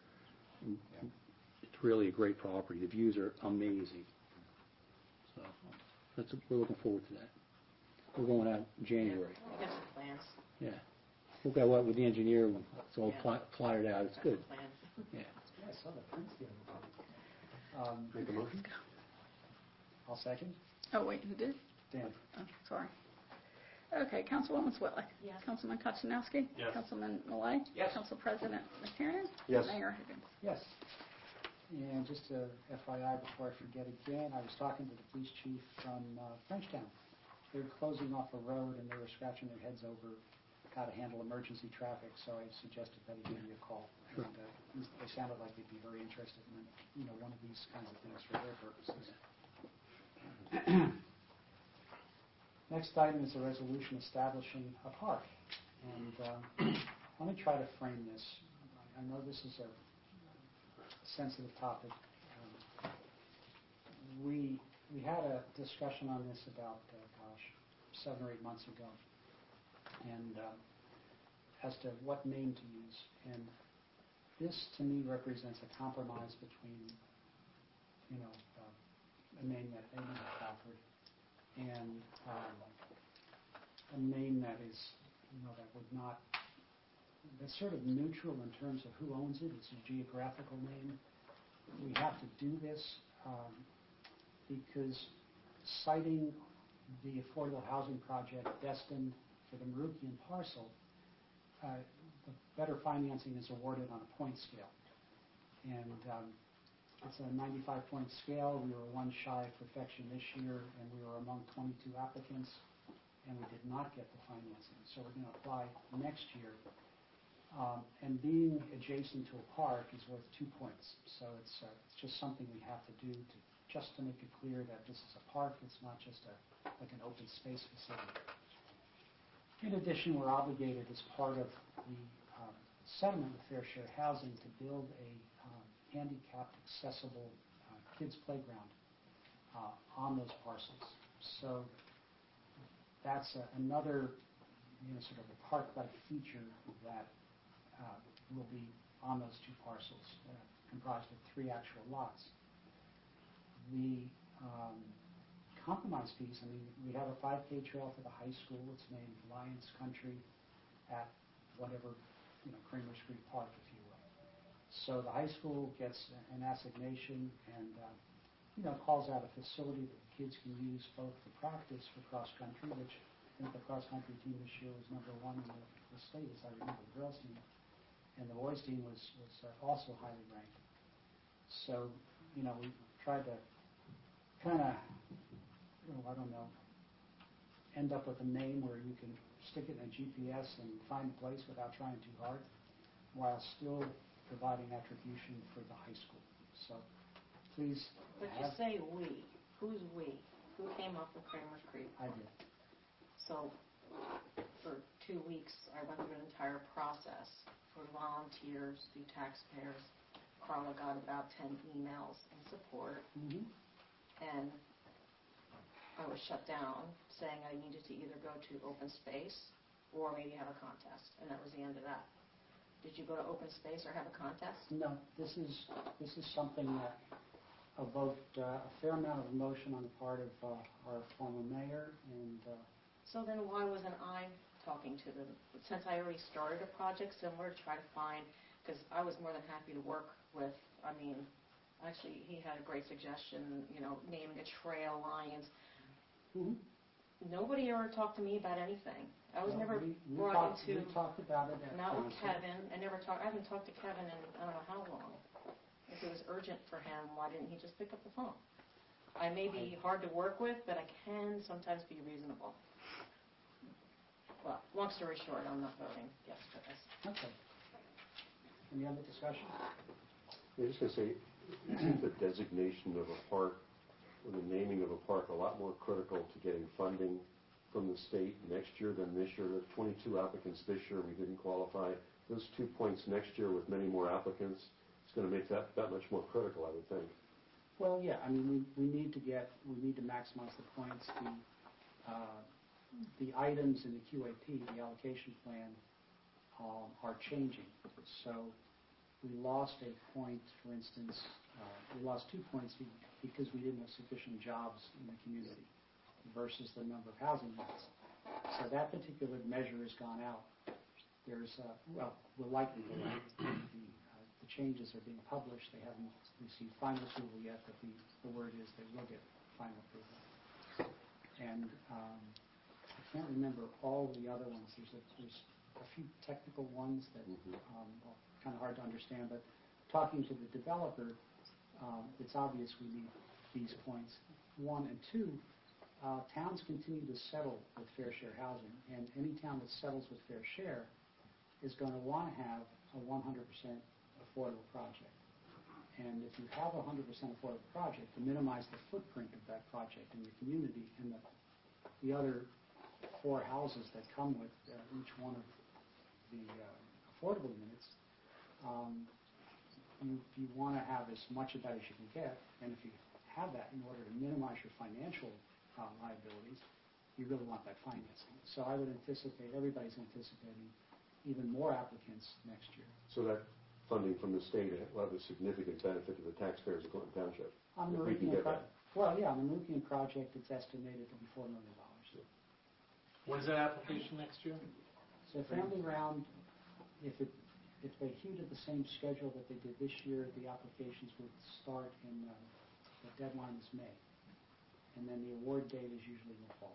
it's really a great property. The views are amazing. So that's, we're looking forward to that. We're going out in January. I got some plans. Yeah. We'll go out with the engineer. It's all Yeah. pl- plotted out. It's good. Plans. Yeah. Yeah, I saw the prints the other day. Um, Make a motion? I'll second. Oh, wait, who did? Dan? Oh, sorry. Okay, Councilwoman Swetlick? Yes. Councilman Kochanowski? Yes. Councilman Malay? Yes. Council President McTiernan? Yes. Mayor Higgins? Yes. And just a F Y I before I forget again, I was talking to the police chief from uh, Frenchtown, they're closing off a road and they were scratching their heads over how to handle emergency traffic, so I suggested that he give you a call. Sure. And uh, they sounded like they'd be very interested in, you know, one of these kinds of things for their purposes. Next item is a resolution establishing a park. And um, let me try to frame this. I know this is a sensitive topic. Um, we we had a discussion on this about, uh, gosh, seven or eight months ago, and um, as to what name to use. And this, to me, represents a compromise between, you know, uh, a name that Amy had offered and um, a name that is, you know, that would not, that's sort of neutral in terms of who owns it. It's a geographical name. We have to do this um, because citing the affordable housing project destined for the Marukian parcel, uh, the better financing is awarded on a point scale. And um, it's a ninety-five point scale. We were one shy of perfection this year, and we were among twenty-two applicants, and we did not get the financing. So we're going to apply next year. Um, and being adjacent to a park is worth two points. So it's, uh, it's just something we have to do to just to make it clear that this is a park. It's not just a, like an open space facility. In addition, we're obligated as part of the um, settlement with Fair Share Housing to build a um, handicapped accessible uh, kids playground uh, on those parcels. So that's a, another, you know, sort of a park-like feature that uh, will be on those two parcels, uh, comprised of three actual lots. The um, compromise piece, I mean, we have a five K trail for the high school. It's named Lions Country at whatever, you know, Kramer Street Park, if you will. So the high school gets an assignation and, uh, you know, calls out a facility that the kids can use both for practice for cross-country, which I think the cross-country team this year was number one in the, the state, as I remember, the girls' team. And the boys' team was, was uh, also highly ranked. So, you know, we tried to kind of, oh, I don't know, end up with a name where you can stick it in a G P S and find a place without trying too hard, while still providing attribution for the high school. So please But you have, say we. Who's we? Who came up with Kramer's Creek? I did. So for two weeks, I went through an entire process for volunteers, through taxpayers. Carla got about ten emails in support, Mm-hmm. and I was shut down, saying I needed to either go to open space or maybe have a contest, and that was the end of that. Did you go to open space or have a contest? No, this is, this is something that evoked uh, a fair amount of emotion on the part of uh, our former mayor, and uh, So then why wasn't I talking to them? Since I already started a project similar to try to find, because I was more than happy to work with, I mean, actually, he had a great suggestion, you know, naming a trail, Lions. mm-hmm. Nobody ever talked to me about anything. I was Well, never we, we brought talked, into, we talked about it at not with council. Kevin. I never talked, I haven't talked to Kevin in I don't know how long. If it was urgent for him, why didn't he just pick up the phone? I may be hard to work with, but I can sometimes be reasonable. Well, long story short, I'm not voting yes for this. Okay. Any other discussion? I was just going to say, isn't the designation of a park, or the naming of a park, a lot more critical to getting funding from the state next year than this year? There are twenty-two applicants this year, we didn't qualify. Those two points next year with many more applicants, it's going to make that that much more critical, I would think. Well, yeah, I mean, we, we need to get, we need to maximize the points. The, uh, the items in the Q A P, the allocation plan, um, are changing. So we lost a point, for instance, uh, we lost two points be- because we didn't have sufficient jobs in the community versus the number of housing units. So that particular measure has gone out. There's, uh, well, we're likely to go out. The, uh, the changes are being published. They haven't received final approval yet, but the, the word is they will get final approval. And um, I can't remember all the other ones. There's a, there's a few technical ones that Mhm. um, are kind of hard to understand, but talking to the developer, um, it's obvious we need these points. One and two, uh, towns continue to settle with fair share housing, and any town that settles with fair share is going to want to have a one hundred percent affordable project. And if you have a one hundred percent affordable project, to minimize the footprint of that project in the community and the, the other four houses that come with uh, each one of the uh, affordable units, um, you, you want to have as much of that as you can get. And if you have that in order to minimize your financial uh, liabilities, you really want that financing. So I would anticipate, everybody's anticipating even more applicants next year. So that funding from the state will have a significant benefit to the taxpayers of Clinton Township. On the If we can Marukian get pro- that. Well, yeah, on the Marukian project, it's estimated to be four million dollars. When is that application next year? So Family Round, if it, if they hewed at the same schedule that they did this year, the applications would start in, uh, the deadline is May. And then the award date is usually in the fall.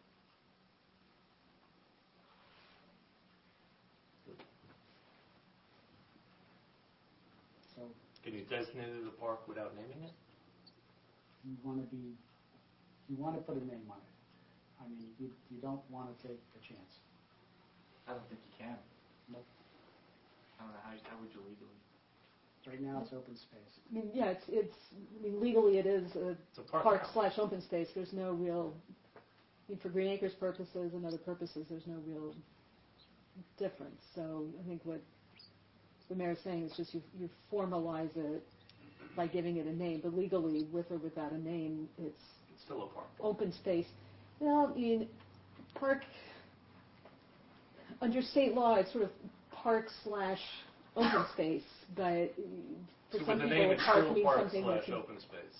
So Can you designate it a park without naming it? you want to be, you want to put a name on it. I mean, you, you don't want to take a chance. I don't think you can. Nope. I don't know, how, how would you legally? Right now, it's open space. I mean, yeah, it's, it's, I mean, legally it is a It's a park park now. slash open space. There's no real, I mean, for Green Acres purposes and other purposes, there's no real difference. So I think what the mayor's saying is just you, you formalize it by giving it a name, but legally, with or without a name, it's It's still a park. open space. Well, I mean, park, under state law, it's sort of park slash open space, but for So some with the people, name, a it's park still means park something slash that can, open space.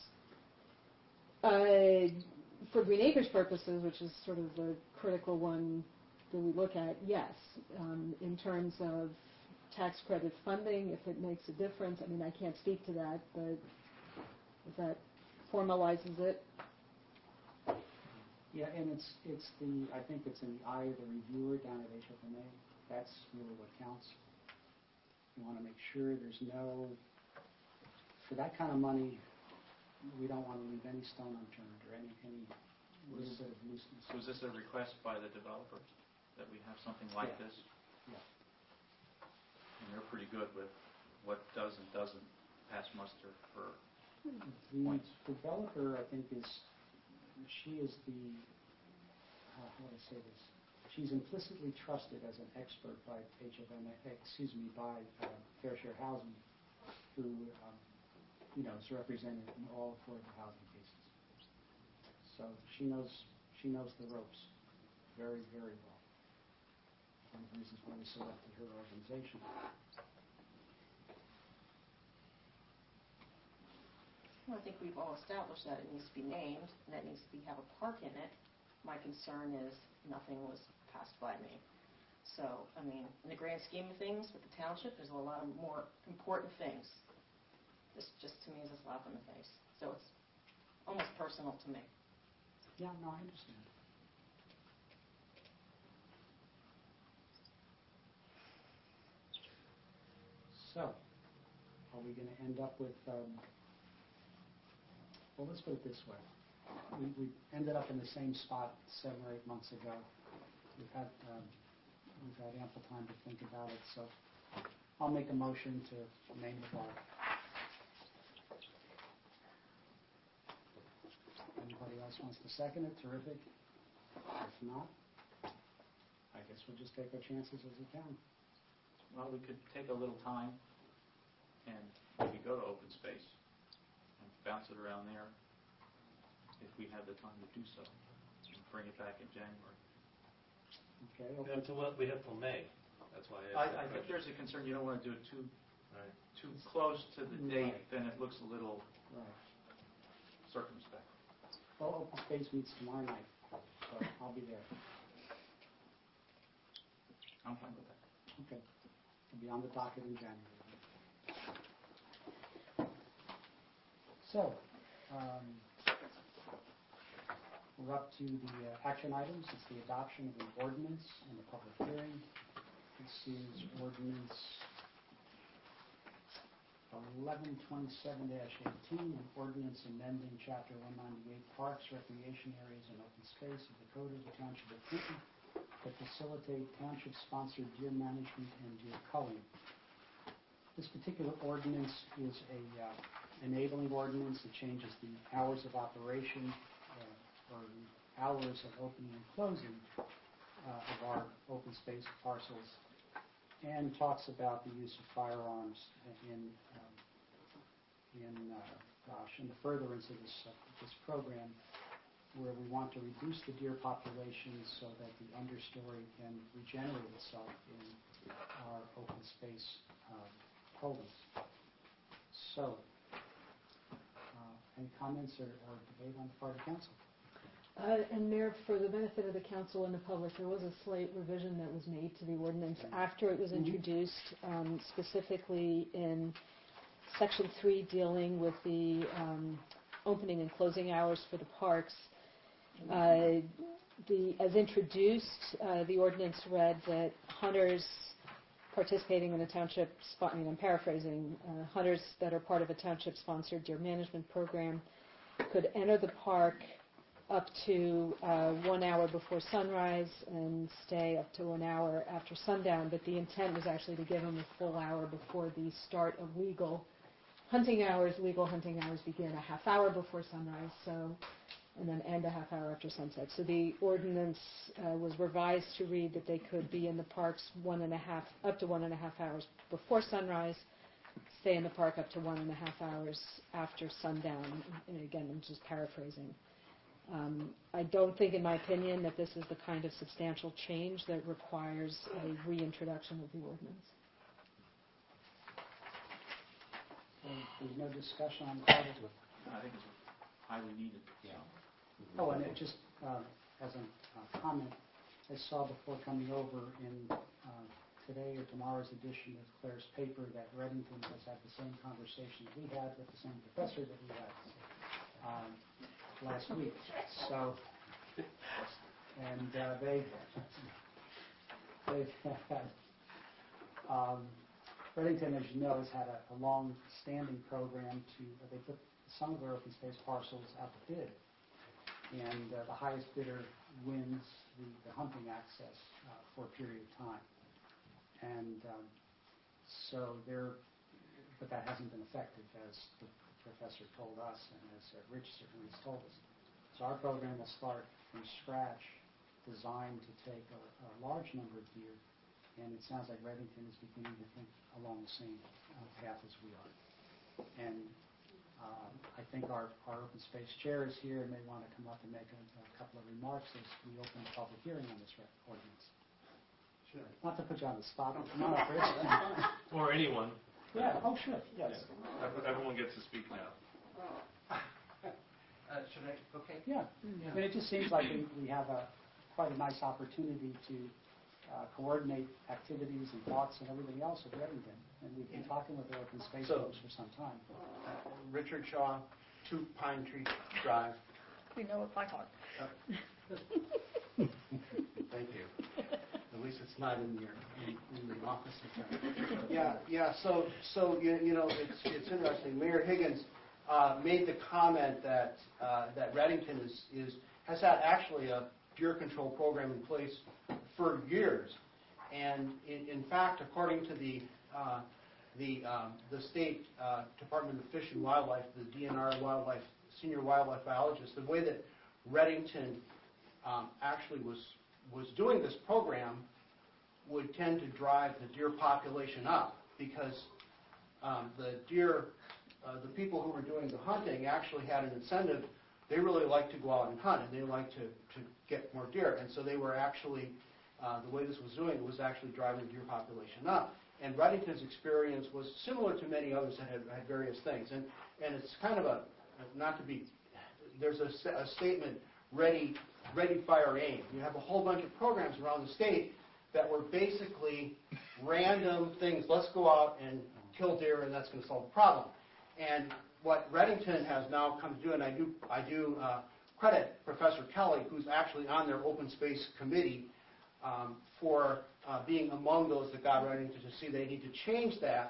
uh, for Green Acres purposes, which is sort of the critical one that we look at, yes. Um, in terms of tax credit funding, if it makes a difference, I mean, I can't speak to that, but if that formalizes it, Yeah, and it's, it's the, I think it's in the eye of the reviewer down at H F M A. That's really what counts. You want to make sure there's no, for that kind of money, we don't want to leave any stone unturned or any, any little bit of looseness. Was this a request by the developer, that we have something like Yeah. this? Yeah. And they're pretty good with what does and doesn't pass muster for The Points. developer, I think, is, she is the, how how would I say this? She's implicitly trusted as an expert by H F M A, excuse me, by uh, Fair Share Housing, who, um, you know, is represented in all affordable housing cases. So she knows, she knows the ropes very, very well. One of the reasons why we selected her organization. Well, I think we've all established that it needs to be named, and that it needs to be, have a park in it. My concern is nothing was passed by me. So, I mean, in the grand scheme of things with the township, there's a lot of more important things. This just, to me, is a slap in the face. So it's almost personal to me. Yeah, no, I understand. So, are we going to end up with, um, well, let's put it this way. We, we ended up in the same spot seven or eight months ago. We've had, um, we've had ample time to think about it, so I'll make a motion to name the park. Anybody else wants to second it? Terrific. If not, I guess we'll just take our chances as we can. Well, we could take a little time and maybe go to open space and bounce it around there if we have the time to do so, and bring it back in January. Okay, We open have till, we have till May. That's why I I, asked that I think question. there's a concern, you don't want to do it too, Right. too close to the date, Right. then it looks a little right. circumspect. Well, open space meets tomorrow night, so I'll be there. I'm fine with that. Okay. It'll be on the docket in January. So, um, we're up to the uh, action items. It's the adoption of an ordinance and the public hearing. This is ordinance eleven twenty-seven eighteen, an ordinance amending Chapter one ninety-eight Parks, Recreation Areas, and Open Space of the Code of the Township of Clinton to facilitate township-sponsored deer management and deer culling. This particular ordinance is a uh, enabling ordinance that changes the hours of operation uh, or the hours of opening and closing uh, of our open space parcels, and talks about the use of firearms in um, in uh, gosh in the furtherance of this uh, this program, where we want to reduce the deer population so that the understory can regenerate itself in our open space uh, holdings. So, uh, any comments or, or debate on the part of council? Uh, And Mayor, for the benefit of the council and the public, there was a slight revision that was made to the ordinance after it was Mhm. introduced, um, specifically in Section three dealing with the um, opening and closing hours for the parks. Uh, the, as introduced, uh, the ordinance read that hunters participating in a township, spo- I mean, I'm paraphrasing, uh, hunters that are part of a township-sponsored deer management program could enter the park up to uh, one hour before sunrise and stay up to an hour after sundown, but the intent was actually to give them a full hour before the start of legal hunting hours. Legal hunting hours begin a half hour before sunrise, so and then end a half hour after sunset. So the ordinance uh, was revised to read that they could be in the parks one and a half, up to one and a half hours before sunrise, stay in the park up to one and a half hours after sundown. And again, I'm just paraphrasing. Um, I don't think, in my opinion, that this is the kind of substantial change that requires a reintroduction of the ordinance. So there's no discussion on the part of I think it's highly needed. Yeah. Oh, and it just, uh, as a uh, comment, I saw before coming over in uh, today or tomorrow's edition of Claire's paper that Reddington has had the same conversation that we had with the same professor that we had um, last week. So, and uh, they, they've had, um, Reddington, as you know, has had a, a long-standing program to, uh, they put some of their open space parcels out to bid, and uh, the highest bidder wins the, the hunting access uh, for a period of time. And um, so they're, but that hasn't been effective, as the professor told us, and as uh, Rich certainly has told us. So our program will start from scratch, designed to take a, a large number of deer, and it sounds like Reddington is beginning to think along the same uh, path as we are. And um, I think our, our open space chair is here and may want to come up and make a, a couple of remarks as we open the public hearing on this re- ordinance. Sure. Not to put you on the spot, but come on up, Rich. Or anyone. Yeah, oh, sure, yes. Ev- Everyone gets to speak now. Uh, should I, okay? Yeah, I mean, it just seems like we, we have a, quite a nice opportunity to uh, coordinate activities and thoughts and everything else with Reddington. And we've been talking with the open space So- folks for some time. Uh, Richard Shaw, two Pine Tree Drive. We know it by heart. Thank you. At least it's not in your, in, in your office. Yeah, yeah, so, so, you, you know, it's, it's interesting. Mayor Higgins uh, made the comment that, uh, that Reddington is, is, has had actually a deer control program in place for years. And in, in fact, according to the, uh, the, um, the state uh, Department of Fish and Wildlife, the D N R wildlife, senior wildlife biologist, the way that Reddington um, actually was, was doing this program would tend to drive the deer population up, because um, the deer, uh, the people who were doing the hunting actually had an incentive. They really like to go out and hunt, and they like to, to get more deer. And so they were actually, uh, the way this was doing it was actually driving the deer population up. And Reddington's experience was similar to many others that had, had various things. And, and it's kind of a, not to be, there's a, a statement, ready, ready, fire, aim. You have a whole bunch of programs around the state that were basically random things. Let's go out and kill deer, and that's going to solve the problem. And what Reddington has now come to do, and I do, I do uh, credit Professor Kelly, who's actually on their open space committee, um, for uh, being among those that got Reddington to see they need to change that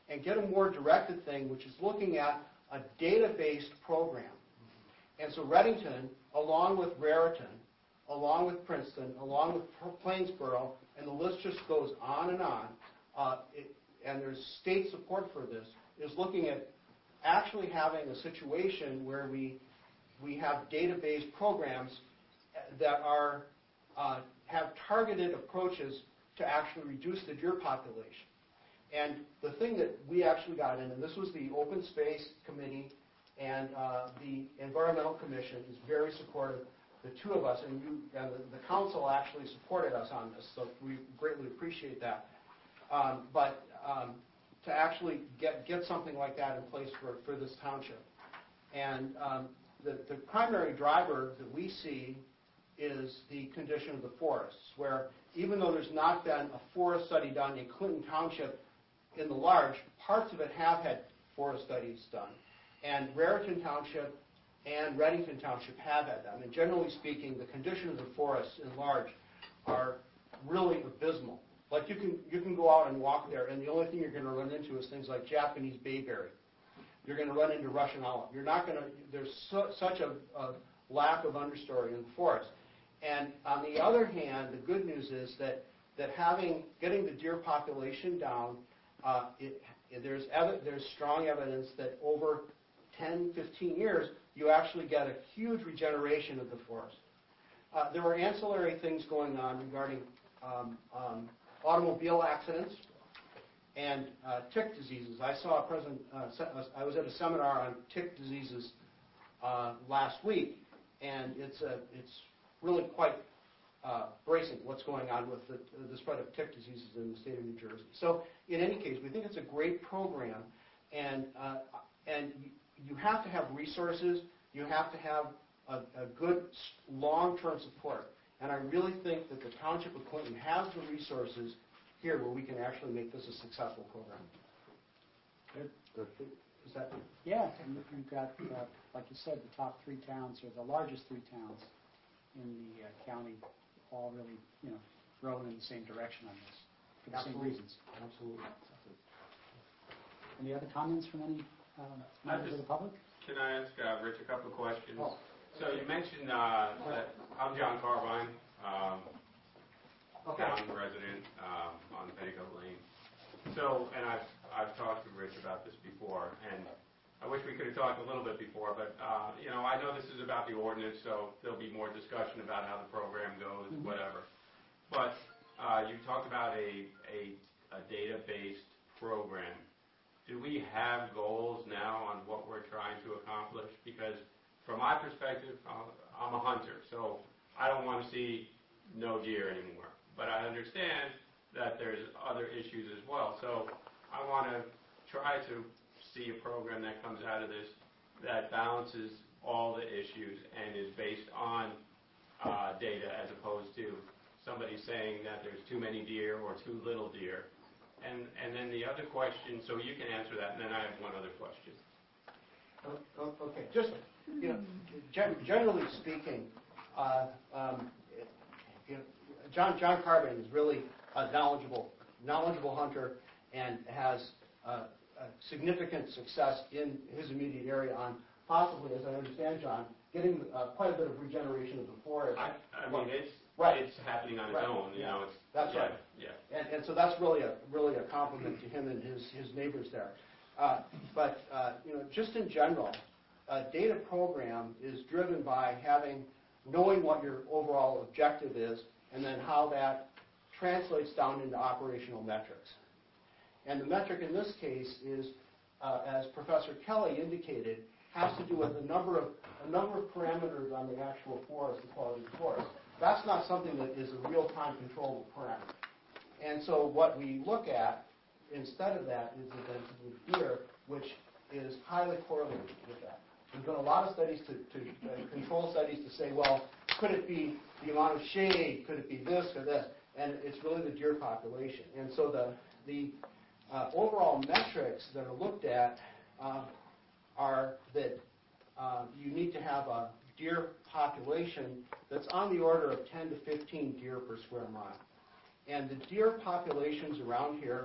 and get a more directed thing, which is looking at a data-based program. And so Reddington, along with Raritan, along with Princeton, along with Plainsboro, and the list just goes on and on, uh, it, and there's state support for this, is looking at actually having a situation where we, we have data-based programs that are, uh, have targeted approaches to actually reduce the deer population. And the thing that we actually got in, and this was the Open Space Committee and uh, the Environmental Commission is very supportive. The two of us, and, you, and the, the council actually supported us on this, so we greatly appreciate that. Um, but um, to actually get, get something like that in place for, for this township. And um, the, the primary driver that we see is the condition of the forests, where even though there's not been a forest study done in Clinton Township in the large, parts of it have had forest studies done. And Raritan Township and Reddington Township have had them. And generally speaking, the condition of the forests in large are really abysmal. Like you can, you can go out and walk there, and the only thing you're going to run into is things like Japanese bayberry. You're going to run into Russian olive. You're not going to, there's so, such a, a lack of understory in the forest. And on the other hand, the good news is that, that having, getting the deer population down, uh, it, there's, ev there's strong evidence that over ten, fifteen years, you actually get a huge regeneration of the forest. Uh, there were ancillary things going on regarding um, um, automobile accidents and uh, tick diseases. I saw a present, uh, I was at a seminar on tick diseases uh, last week, and it's, a, it's really quite uh, bracing what's going on with the, the spread of tick diseases in the state of New Jersey. So in any case, we think it's a great program, and, uh, and you have to have resources, you have to have a, a good long-term support. And I really think that the Township of Clinton has the resources here where we can actually make this a successful program. Good. Good. Is that? Yeah, and you've got, uh, like you said, the top three towns, or the largest three towns in the uh, county, all really, you know, rowing in the same direction on this for the Absolutely. same reasons. Absolutely. Any other comments from any um, members of the public? Can I ask uh, Rich a couple of questions? Oh. So you mentioned uh, that I'm John Carvine, um, Okay. town resident um, on Petticoat Lane. So, and I've I've talked to Rich about this before, and I wish we could have talked a little bit before, but uh, you know, I know this is about the ordinance, so there'll be more discussion about how the program goes, Mhm. whatever. But uh, you talked about a a, a data-based program. Do we have goals now on what we're trying to accomplish? Because from my perspective, I'm a hunter, so I don't want to see no deer anymore. But I understand that there's other issues as well. So I want to try to see a program that comes out of this that balances all the issues and is based on uh, data as opposed to somebody saying that there's too many deer or too little deer. And, and then the other question, so you can answer that, and then I have one other question. Oh, okay, just, you know, gen generally speaking, uh, um, you know, John, John Carvine is really a knowledgeable, knowledgeable hunter and has uh, a significant success in his immediate area on possibly, as I understand, John, getting uh, quite a bit of regeneration of the forest. I, I mean, it's, Right. it's happening on its Right. own, you know. It's, That's yeah, right. Yeah. And, and so that's really a really a compliment to him and his, his neighbors there. Uh, but uh, you know, just in general, a data program is driven by having knowing what your overall objective is, and then how that translates down into operational metrics. And the metric in this case is, uh, as Professor Kelly indicated, has to do with a number of a number of parameters on the actual forest, the quality of the forest. That's not something that is a real-time controllable parameter. And so what we look at instead of that is the density of deer, which is highly correlated with that. There's been a lot of studies to, to uh, control studies to say, well, could it be the amount of shade? Could it be this or this? And it's really the deer population. And so the, the uh, overall metrics that are looked at uh, are that uh, you need to have a deer population that's on the order of ten to fifteen deer per square mile. And the deer populations around here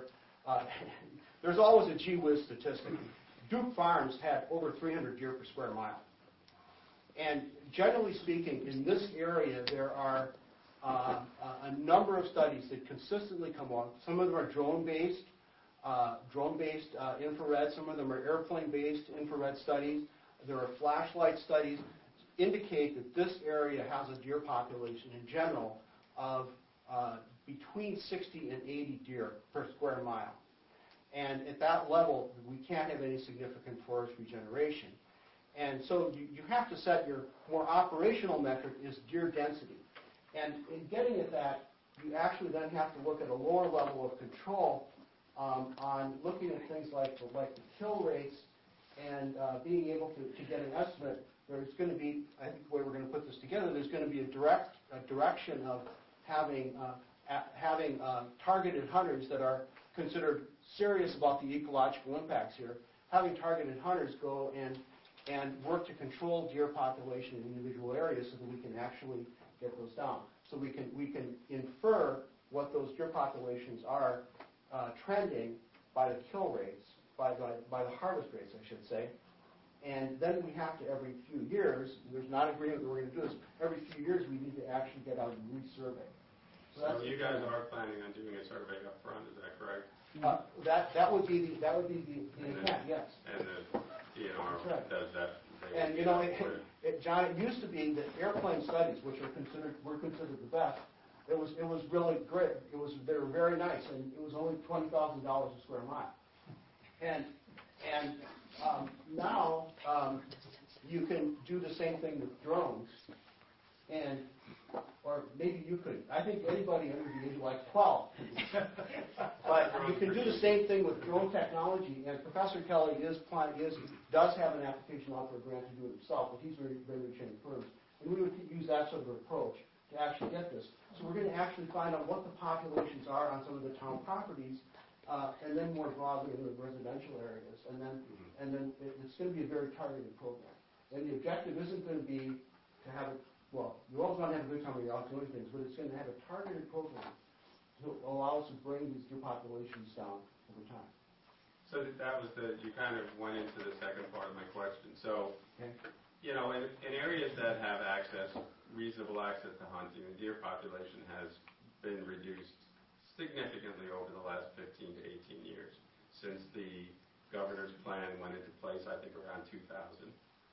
uh, there's always a gee whiz statistic. Duke Farms had over three hundred deer per square mile. And generally speaking, in this area, there are uh, a, a number of studies that consistently come on. Some of them are drone-based, uh, drone-based uh, infrared. Some of them are airplane-based infrared studies. There are flashlight studies indicate that this area has a deer population in general of uh, between sixty and eighty deer per square mile. And at that level, we can't have any significant forest regeneration. And so you, you have to set your more operational metric is deer density. And in getting at that, you actually then have to look at a lower level of control um, on looking at things like the, like the kill rates and uh, being able to, to get an estimate. There's going to be, I think the way we're going to put this together, there's going to be a direct a direction of having, uh, a, having uh, targeted hunters that are considered serious about the ecological impacts here, having targeted hunters go and and work to control deer population in individual areas so that we can actually get those down. So we can we can infer what those deer populations are uh, trending by the kill rates, by, by by the harvest rates, I should say. And then we have to, every few years, there's not agreement that we're going to do this, every few years we need to actually get out and resurvey. So, so you guys are planning on doing a survey up front, is that correct? Uh, that that would be the that would be the, the intent, yes. And the D N R right. does that. And you know, it, it, John, it used to be that airplane studies, which are considered were considered the best, it was it was really great. It was they were very nice, and it was only twenty thousand dollars a square mile. And and um, now um, you can do the same thing with drones, and or maybe you could. I think anybody under the age of like twelve. But you can do the same thing with drone technology. And Professor Kelly is planning, is does have an application out for a grant to do it himself, but he's very very rich in firms. And we would use that sort of approach to actually get this. So we're going to actually find out what the populations are on some of the town properties, uh, and then more broadly in the residential areas. And then and then it, it's going to be a very targeted program. And the objective isn't going to be to have it. Well, you always want to have a good time when you're out doing things, but it's going to have a targeted program to allow us to bring these deer populations down over time. So that was the, you kind of went into the second part of my question. So, okay. you know, in, in areas that have access, reasonable access to hunting, the deer population has been reduced significantly over the last fifteen to eighteen years since the governor's plan went into place, I think around two thousand.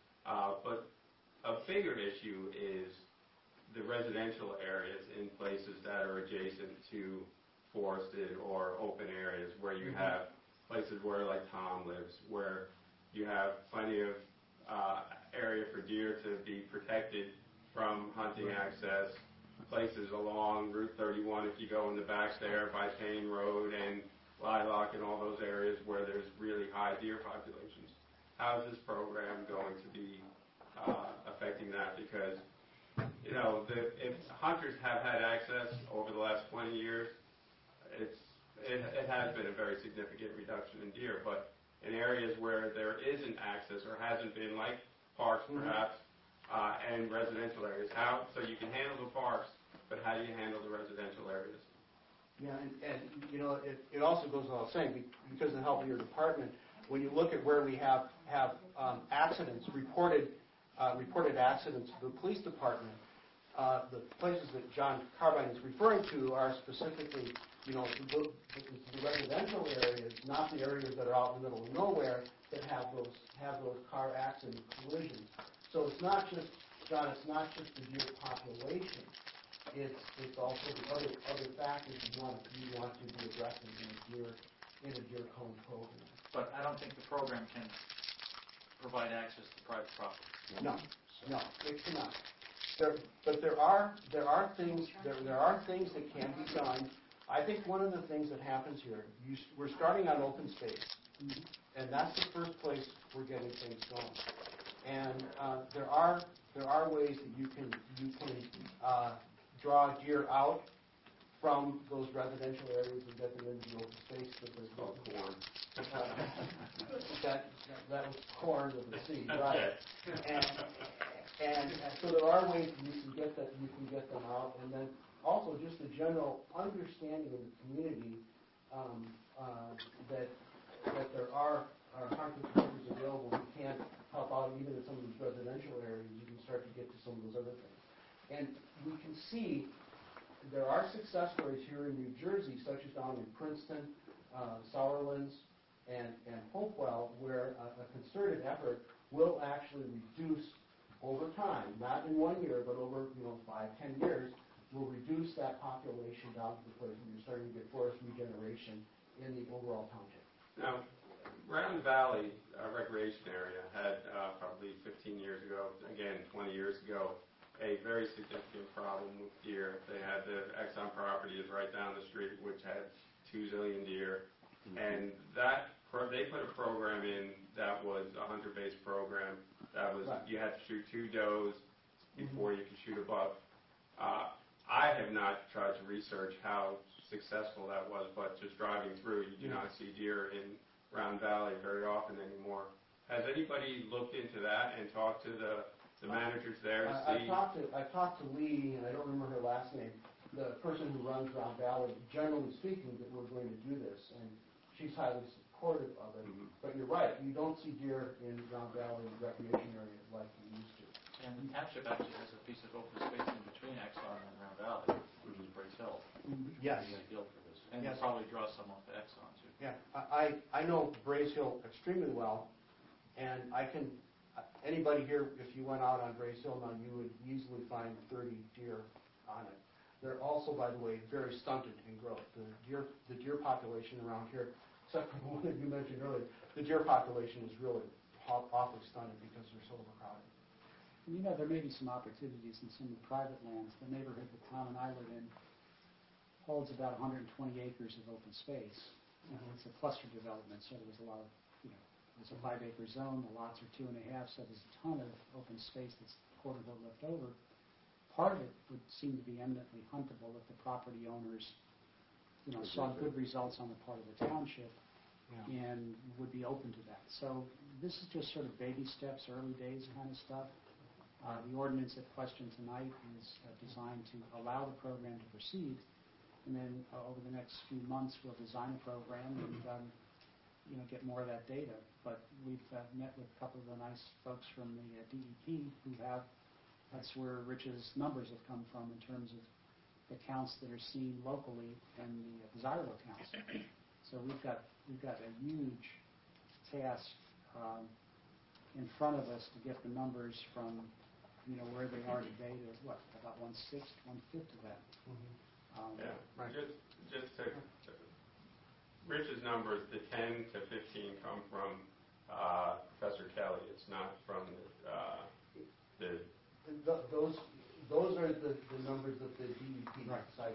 Uh, but a bigger issue is the residential areas in places that are adjacent to forested or open areas where you have places where like Tom lives, where you have plenty of uh, area for deer to be protected from hunting access, places along Route thirty-one if you go in the back there by Payne Road and Lilac and all those areas where there's really high deer populations. How is this program going to be Uh, affecting that? Because, you know, the, if hunters have had access over the last twenty years, it's, it, it has been a very significant reduction in deer. But in areas where there isn't access or hasn't been, like parks perhaps, uh, and residential areas, how, so you can handle the parks, but how do you handle the residential areas? Yeah, and, and you know, it, it also goes without saying, because of the help of your department, when you look at where we have, have um, accidents reported, Uh, reported accidents to the police department, uh, the places that John Carbine is referring to are specifically, you know, the, the residential areas, not the areas that are out in the middle of nowhere that have those have those car accident collisions. So it's not just, John, it's not just the deer population. It's it's also the other other factors you want you want to be addressing in a deer in a deer cone program. But I don't think the program can provide access to private property. No, no, it cannot. There, but there are there are things there there are things that can be done. I think one of the things that happens here, you, we're starting on open space, and that's the first place we're getting things going. And uh, there are there are ways that you can you can uh, draw deer out from those residential areas and get them into the open space. That there's called corn. Uh, that, that that was corn of the sea, right? And, and and so there are ways you can get that you can get them out, and then also just the general understanding of the community um, uh, that, that there are, are hunter computers available who can help out even in some of these residential areas. You can start to get to some of those other things. And we can see there are success stories here in New Jersey, such as down in Princeton, uh, Sauerlands, and, and Hopewell, where a, a concerted effort will actually reduce over time, not in one year, but over, you know, five, ten years, will reduce that population down to the place where you're starting to get forest regeneration in the overall township. Now, Round Valley uh, Recreation Area had uh, probably fifteen years ago, again, twenty years ago, a very significant problem with deer. They had the Exxon property is right down the street, which had two zillion deer. Mm-hmm. And that pro- they put a program in that was a hunter-based program. That was, right. You had to shoot two does before mm-hmm. you could shoot a buck. Uh, I have not tried to research how successful that was, but just driving through, you do yeah. not see deer in Round Valley very often anymore. Has anybody looked into that and talked to the, the managers there to I, see? I talked to I talked to Lee, and I don't remember her last name, the person who runs Round Valley. Generally speaking, that we're going to do this, and she's highly supportive of it. Mm-hmm. But you're right, you don't see deer in Round Valley recreation area like you used to. And the township actually has a piece of open space in between Exxon and Round Valley, which is Brace Hill. Mm-hmm. Yes. Ideal for this. And yes. You'll probably draw some off the Exxon too. Yeah, I, I know Brace Hill extremely well, and I can, anybody here, if you went out on Brace Hill now, you would easily find thirty deer on it. They're also, by the way, very stunted in growth. The deer, the deer population around here, except for the one that you mentioned earlier, the deer population is really awfully stunted because they're so overcrowded. You know, there may be some opportunities in some of the private lands. The neighborhood that Tom and I live in holds about one hundred twenty acres of open space. You know, it's a cluster development, so there's a lot of, you know, there's a five acre zone, the lots are two and a half, so there's a ton of open space that's quarter hill left over. Part of it would seem to be eminently huntable if the property owners, you know, saw good results on the part of the township yeah. and would be open to that. So this is just sort of baby steps, early days kind of stuff. Uh, the ordinance at question tonight is uh, designed to allow the program to proceed, and then uh, over the next few months we'll design a program and um, you know, get more of that data. But we've uh, met with a couple of the nice folks from the uh, D E P who have, that's where Rich's numbers have come from in terms of the counts that are seen locally and the uh, desirable counts. So we've got we've got a huge task um, in front of us to get the numbers from, you know, where they are today to what, about one sixth, one fifth of that. Mm-hmm. Um, yeah, right. Just, just to, to Rich's numbers, the ten to fifteen come from uh, Professor Kelly. It's not from the, uh, the Th those those are the, the numbers that the D E P right. cites.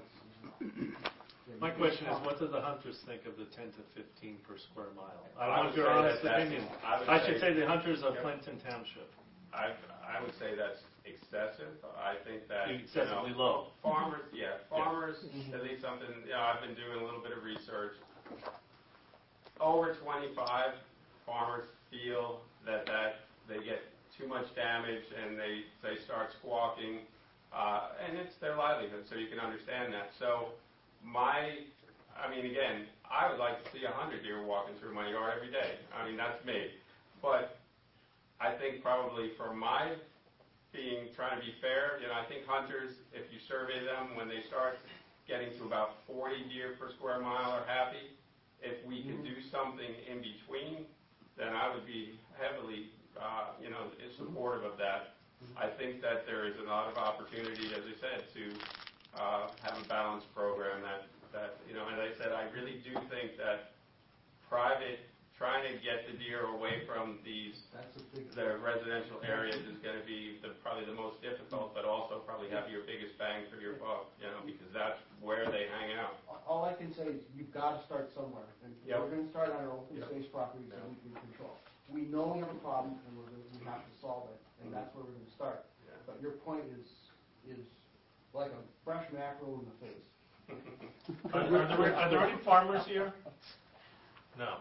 My question is, what do the hunters think of the ten to fifteen per square mile? I, I want your honest opinion. I, I should say, say the hunters of yep. Clinton Township. I, I would say that's excessive. I think that excessively you know, low. Farmers, yeah, farmers. Yeah. At least something. You know, I've been doing a little bit of research. Over twenty-five, farmers feel that that they get too much damage and they they start squawking, uh, and it's their livelihood. So you can understand that. So my, I mean, again, I would like to see a hundred deer walking through my yard every day. I mean, that's me, but I think probably for my being, trying to be fair, you know, I think hunters, if you survey them, when they start getting to about forty deer per square mile are happy. If we could do something in between, then I would be heavily, uh, you know, supportive of that. I think that there is a lot of opportunity, as I said, to uh, have a balanced program that, that, you know, as I said, I really do think that private, trying to get the deer away from these, the residential areas is going to be the, probably the most difficult, but also probably have your biggest bang for your buck, you know, because that's where they hang out. All I can say is you've got to start somewhere, and yep. we're going to start on our open yep. space properties yep. that we can control. We know we have a problem, and we're going to, we have to solve it, and mm-hmm. that's where we're going to start. Yeah. But your point is is like a fresh mackerel in the face. are, are, there, are there any farmers here? No.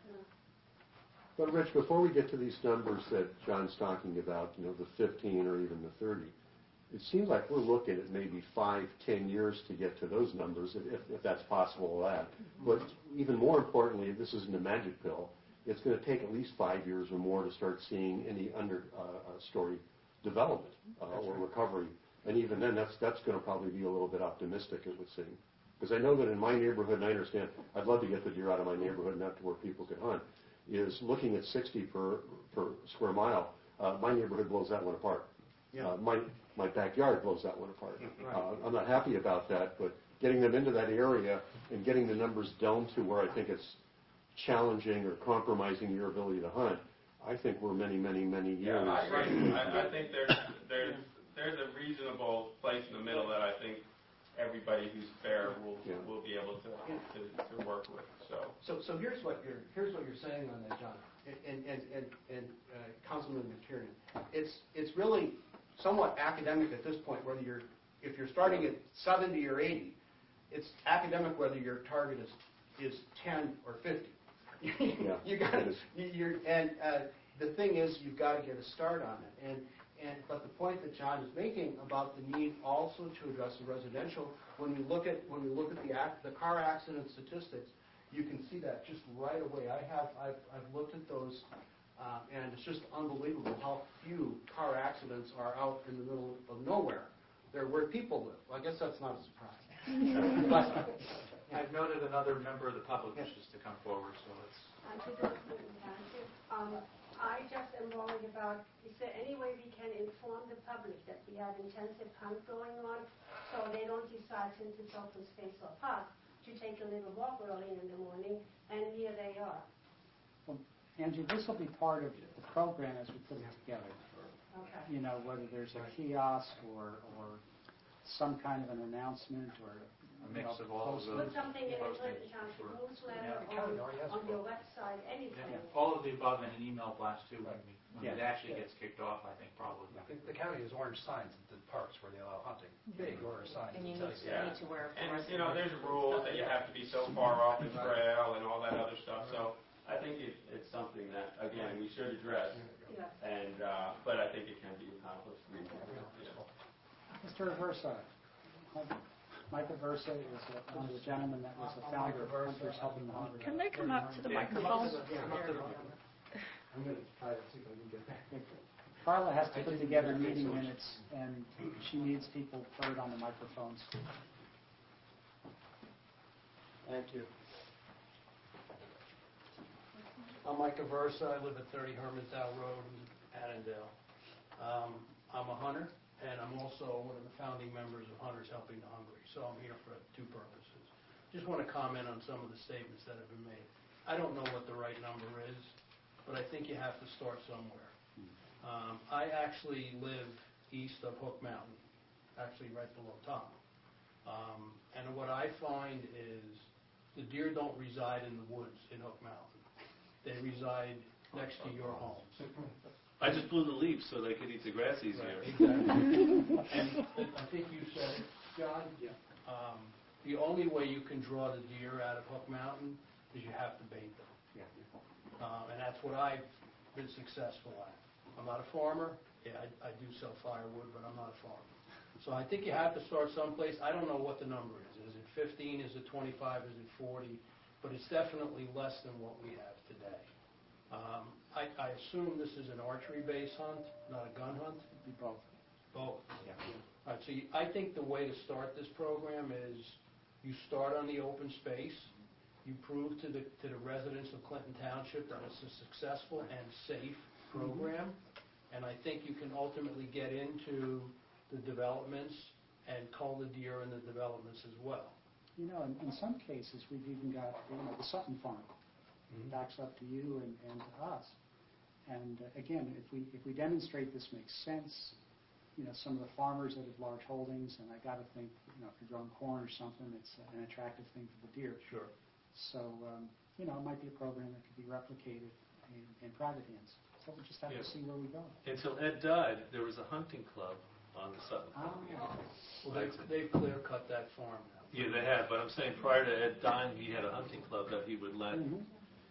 But Rich, before we get to these numbers that John's talking about, you know, the fifteen or even the thirty, it seems like we're looking at maybe five, ten years to get to those numbers, if, if that's possible at that. But even more importantly, this isn't a magic pill. It's going to take at least five years or more to start seeing any under uh, uh, story development uh, or recovery. And even then, that's that's going to probably be a little bit optimistic, it would seem. Because I know that in my neighborhood, and I understand, I'd love to get the deer out of my neighborhood, not to where people can hunt, is looking at sixty per, per square mile. Uh, my neighborhood blows that one apart. Yeah. Uh, my, my backyard blows that one apart. Right. Uh, I'm not happy about that, but getting them into that area and getting the numbers down to where I think it's challenging or compromising your ability to hunt, I think we're many, many, many years. Yeah, I agree. I, I think there's, there's, there's a reasonable place in the middle that I think everybody who's fair will, Yeah. will be able to, to, to work with, so. So, so here's what you're, here's what you're saying on that, John, and, and, and, and uh, Councilman McTiernan. It's, it's really somewhat academic at this point, whether you're, if you're starting at seventy or eighty, it's academic whether your target is, is ten or fifty. Yeah, you got it it. is. You're, and uh, the thing is, you've got to get a start on it. And, and but the point that John is making about the need also to address the residential, when we look at when we look at the act, the car accident statistics, you can see that just right away. I have I've, I've looked at those, uh, and it's just unbelievable how few car accidents are out in the middle of nowhere. They're where people live. Well, I guess that's not a surprise. But I've noted another member of the public wishes to come forward, so let's. Um, I just am worried about, is there any way we can inform the public that we have intensive hunt going on, so they don't decide, since it's open space or park, to take a little walk early in the morning, and here they are. Well, Angie, this will be part of the program as we put it together. Okay. You know, whether there's a kiosk or, or some kind of an announcement or A mix of all of those. Put something in the postings. Clinton Township Sure. newsletter Yeah. or on your website, anything. Yeah. All of the above in an email blast too, when, we, when Yeah. it actually gets kicked off, I think probably. The, the county has orange signs at the parks where they allow hunting, big orange signs. And you that need, tell Yeah. need to wear. And, you know, there's rules that you have to be so far off the trail and all that other stuff, so I think it, it's something that, again, we should address, Yeah. and, uh, but I think it can be accomplished. Yeah. Mister Aversa, Mike Aversa is a- one of the gentlemen that was the founder of Hunters Helping the Hungry. Can they come up to the microphone? I'm going to try to see if I can get there. Carla has to put together meeting minutes, and she needs people heard on the microphones. Thank you. I'm Mike Aversa. I live at thirty Hermantown Road in Annandale. Um, I'm a hunter, and I'm also one of the founding members of Hunters Helping the Hungry, so I'm here for two purposes. Just want to comment on some of the statements that have been made. I don't know what the right number is, but I think you have to start somewhere. Um, I actually live east of Hook Mountain, actually right below Tom. Um, and what I find is the deer don't reside in the woods in Hook Mountain. They reside next to your homes. I just blew the leaves so they could eat the grass easier. Exactly. And I think you said it, John. Yeah. Um, the only way you can draw the deer out of Hook Mountain is you have to bait them. Yeah. Um, and that's what I've been successful at. I'm not a farmer. Yeah, I, I do sell firewood, but I'm not a farmer. So I think you have to start someplace. I don't know what the number is. Is it fifteen? Is it twenty-five? Is it forty? But it's definitely less than what we have today. Um, I, I assume this is an archery-based hunt, not a gun hunt? Be both. Both. Yeah. All right, so you, I think the way to start this program is you start on the open space, you prove to the, to the residents of Clinton Township that it's a successful and safe program, and I think you can ultimately get into the developments and cull the deer in the developments as well. You know, in, in some cases, we've even got, you know, the Sutton Farm backs up to you and, and to us. And uh, again, if we if we demonstrate this makes sense, you know, some of the farmers that have large holdings, and I got to think, you know, if you're growing corn or something, it's an attractive thing for the deer. Sure. So, um, you know, it might be a program that could be replicated in, in private hands. So we just have Yeah. to see where we go. Until Ed died, there was a hunting club on the Sutton Farm. Ah. Well, they've, they've clear-cut that farm now. Yeah, they had, but I'm saying prior to Ed dying, he had a hunting club that he would let Mhm.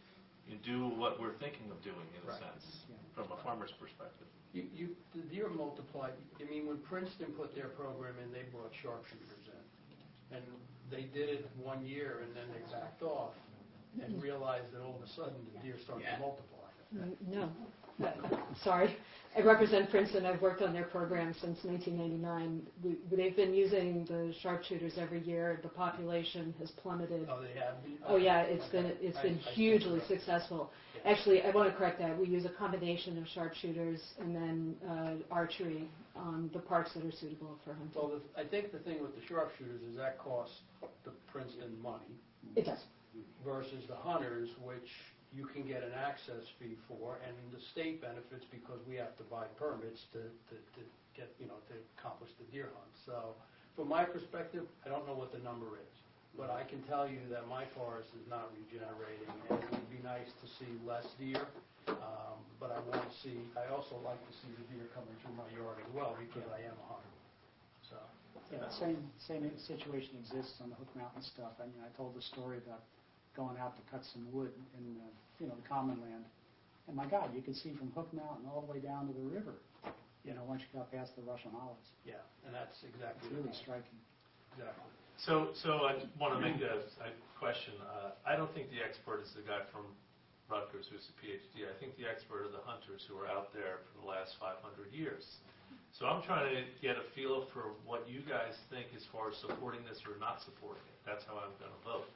you do what we're thinking of doing, in a Right. sense, from a farmer's perspective. You, you, the deer multiply, I mean, when Princeton put their program in, they brought sharpshooters in. And they did it one year, and then they backed off and realized that all of a sudden the deer started to multiply. N- No. Uh, Sorry. I represent Princeton. I've worked on their program since nineteen ninety-nine. We, they've been using the sharpshooters every year. The population has plummeted. Oh, they have? been? Oh, yeah, it's Okay. been, it's I- been I hugely stand successful. Yeah. Actually, I want to correct that. We use a combination of sharpshooters and then uh, archery on the parks that are suitable for hunting. Well, the- I think the thing with the sharpshooters is that costs the Princeton money It does. versus the hunters, which you can get an access fee for, and the state benefits because we have to buy permits to, to, to get, you know, to accomplish the deer hunt. So, from my perspective, I don't know what the number is, but I can tell you that my forest is not regenerating, and it would be nice to see less deer, um, but I want to see, I also like to see the deer coming through my yard as well, because I am a hunter, so. Yeah, same, same situation exists on the Hook Mountain stuff. I mean, I told the story about going out to cut some wood in, the, you know, the common land. And my God, you could see from Hook Mountain all the way down to the river, you know, once you got past the Russian olives. Yeah, and that's exactly. It's really right. striking. Exactly. So, so I want to make a, a question. Uh, I don't think the expert is the guy from Rutgers who's a P H D. I think the expert are the hunters who are out there for the last five hundred years. So I'm trying to get a feel for what you guys think as far as supporting this or not supporting it. That's how I'm going to vote.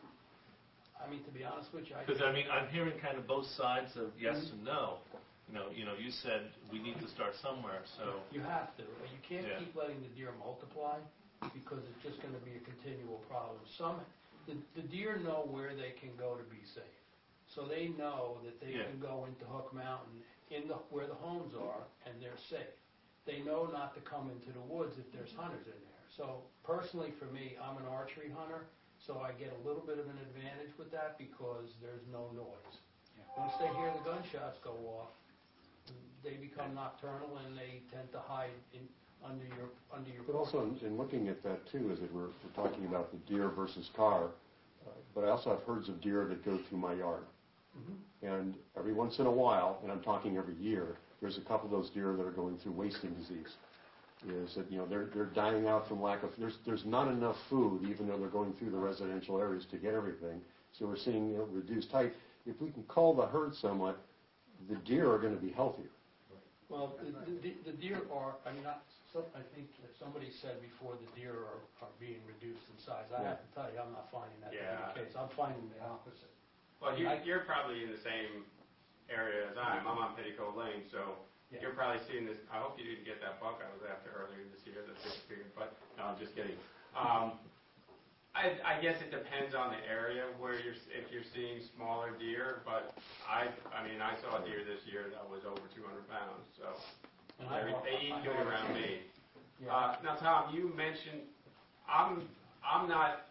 I mean, to be honest with you, I. Because I mean, I'm hearing kind of both sides of yes and no. You know, you know, you said we need to start somewhere, so. You have to. You can't Yeah. keep letting the deer multiply because it's just going to be a continual problem. Some, the, the deer know where they can go to be safe. So they know that they Yeah. can go into Hook Mountain in the, where the homes are and they're safe. They know not to come into the woods if there's hunters in there. So personally for me, I'm an archery hunter, so I get a little bit of an advantage with that because there's no noise. Yeah. Once they hear the gunshots go off, they become nocturnal and they tend to hide in, under your, under your. But also, in- in looking at that too, is that we're, we're talking about the deer versus car, uh, but I also have herds of deer that go through my yard. Mhm. And every once in a while, and I'm talking every year, there's a couple of those deer that are going through wasting disease. Is that, you know, they're, they're dying out from lack of, there's, there's not enough food, even though they're going through the residential areas to get everything. So we're seeing, you know, reduced height. If we can cull the herd somewhat, the deer are going to be healthier. Well, the, the, the deer are, I mean, I, so, I think that somebody said before the deer are, are being reduced in size. I have to tell you, I'm not finding that to be Yeah. the case. I'm finding the opposite. Well, you, I- you're probably in the same area as I am. I'm on Petticoat Lane, so Yeah. you're probably seeing this. I hope you didn't get that buck I was after earlier this year that disappeared, but no, I'm just kidding. Um, I, I guess it depends on the area where you're, if you're seeing smaller deer, but I, I mean, I saw a deer this year that was over two hundred pounds, so And I they walk- they eat I good walk- around me. Yeah. Uh, now, Tom, you mentioned, I'm, I'm not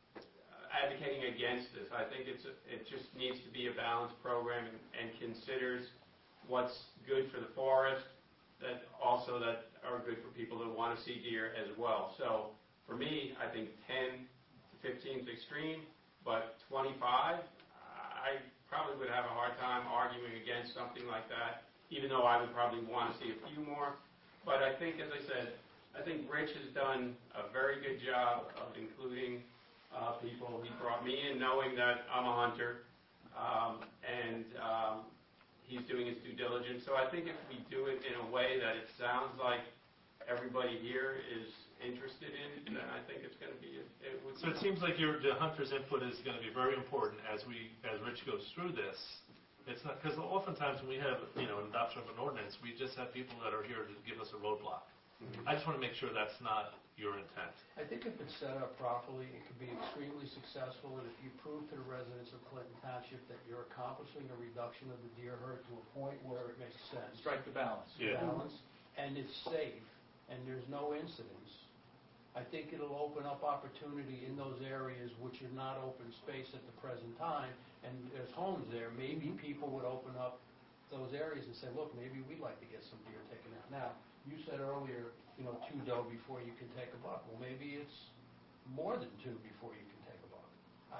advocating against this. I think it's, a- it just needs to be a balanced program and, and considers what's good for the forest, that also that are good for people that want to see deer as well. So, for me, I think ten to fifteen is extreme, but twenty-five, I probably would have a hard time arguing against something like that, even though I would probably want to see a few more. But I think, as I said, I think Rich has done a very good job of including uh, people. He brought me in knowing that I'm a hunter, um, and um, he's doing his due diligence. So I think if we do it in a way that it sounds like everybody here is interested in, then I think it's going to be, it would. So it seems like your, the hunter's input is going to be very important as we, as Rich goes through this. It's not, because oftentimes when we have, you know, an adoption of an ordinance, we just have people that are here to give us a roadblock. I just want to make sure that's not your intent. I think if it's set up properly, it could be extremely successful, and if you prove to the residents of Clinton Township that you're accomplishing a reduction of the deer herd to a point where it makes sense. Strike the balance. Yeah. Balance, and it's safe, and there's no incidents, I think it'll open up opportunity in those areas which are not open space at the present time, and there's homes there. Maybe people would open up those areas and say, look, maybe we'd like to get some deer taken out. Now, you said earlier, you know, two doe before you can take a buck. Well, maybe it's more than two before you can take a buck. I,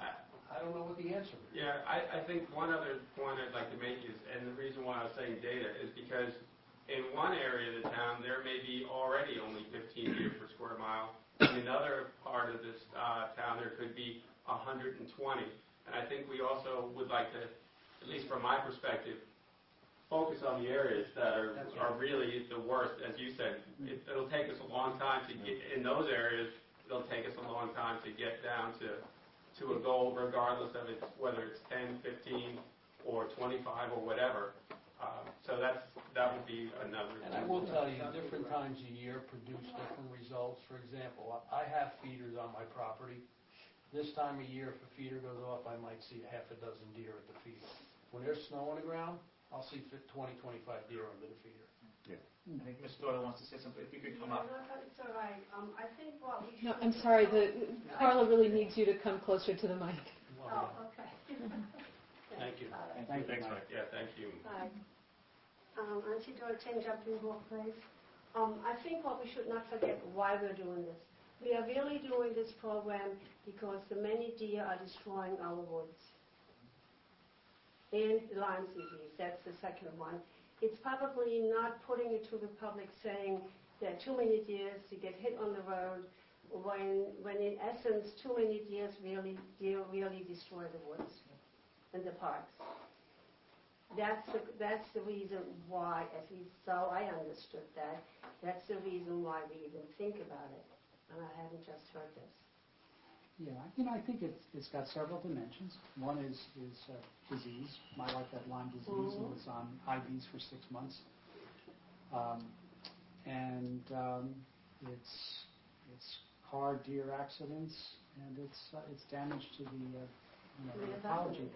I don't know what the answer is. Yeah, I, I think one other point I'd like to make is, and the reason why I was saying data is because in one area of the town, there may be already only fifteen deer per square mile. In another part of this uh, town, there could be one hundred twenty. And I think we also would like to, at least from my perspective, focus on the areas that are, are really the worst. As you said, it, it'll take us a long time to get, in those areas, it'll take us a long time to get down to, to a goal, regardless of it's, whether it's ten, fifteen, or twenty-five, or whatever. Um, so that's, that would be another. And I will tell you, different times a year produce different results. For example, I have feeders on my property. This time of year, if a feeder goes off, I might see half a dozen deer at the feeder. When there's snow on the ground, I'll see twenty, twenty-five deer under the feeder. I think Miz Doyle wants to say something. If you could come Yeah, up. no, it's all right. Um, I think what we should... No, I'm sorry, the, Carla really needs you to come closer to the mic. Oh, okay. Thank you. Thank you, Thanks, Mike. Mike. Yeah, thank you. Hi. Um, Nancy Doyle, change up in both place. Um, I think what we should not forget why we're doing this. We are really doing this program because the many deer are destroying our woods. And Lyme disease, that's the second one. It's probably not putting it to the public saying there are too many deer to get hit on the road, when, when in essence too many deer really, deer really destroy the woods and the parks. That's the, that's the reason why, at least so I understood that, that's the reason why we even think about it. And I haven't just heard this. Yeah, you know, I think it's, it's got several dimensions. One is, is uh, disease. My wife had Lyme disease and was on I Vs for six months. Um, and um, it's, it's car deer accidents, and it's, uh, it's damage to the, uh, you know, the ecology.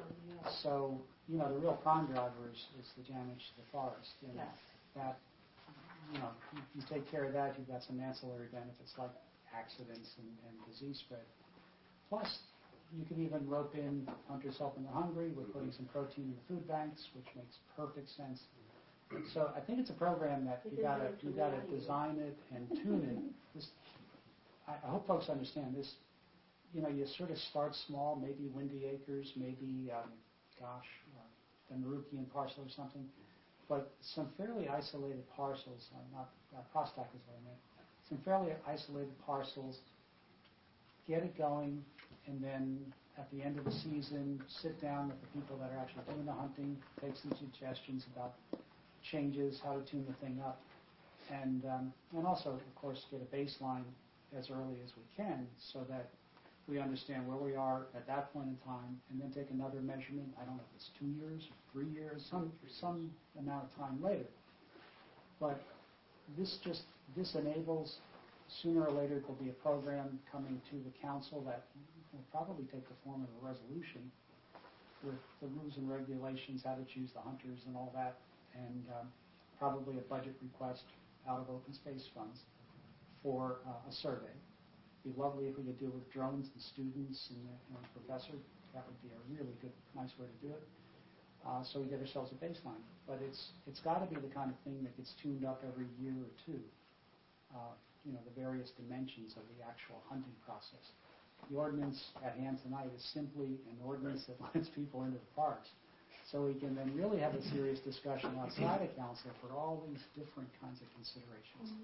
So, you know, the real prime driver is, is the damage to the forest. And Yes. that, you know, you, you take care of that, you've got some ancillary benefits like accidents and, and disease spread. Plus, you can even rope in Hunters Helping the Hungry. We're putting some protein in the food banks, which makes perfect sense. So I think it's a program that you gotta you gotta design it and tune it. This, I, I hope folks understand this. You know, you sort of start small, maybe Windy Acres, maybe um, gosh, uh, the Marukian parcel or something. But some fairly isolated parcels, uh, not uh, Prostock is what I meant, some fairly isolated parcels, get it going, and then at the end of the season, sit down with the people that are actually doing the hunting, take some suggestions about changes, how to tune the thing up, and, um, and also, of course, get a baseline as early as we can so that we understand where we are at that point in time, and then take another measurement. I don't know if it's two years, or three years, some some amount of time later. But this just this enables sooner or later there'll be a program coming to the council that will probably take the form of a resolution with the rules and regulations, how to choose the hunters and all that, and um, probably a budget request out of open space funds for uh, a survey. It'd be lovely if we could do it with drones and students and, uh, and a professor. That would be a really good, nice way to do it. Uh, so we get ourselves a baseline. But it's it's got to be the kind of thing that gets tuned up every year or two. Uh, you know, the various dimensions of the actual hunting process. The ordinance at hand tonight is simply an ordinance that lets people into the parks. So we can then really have a serious discussion outside of council for all these different kinds of considerations.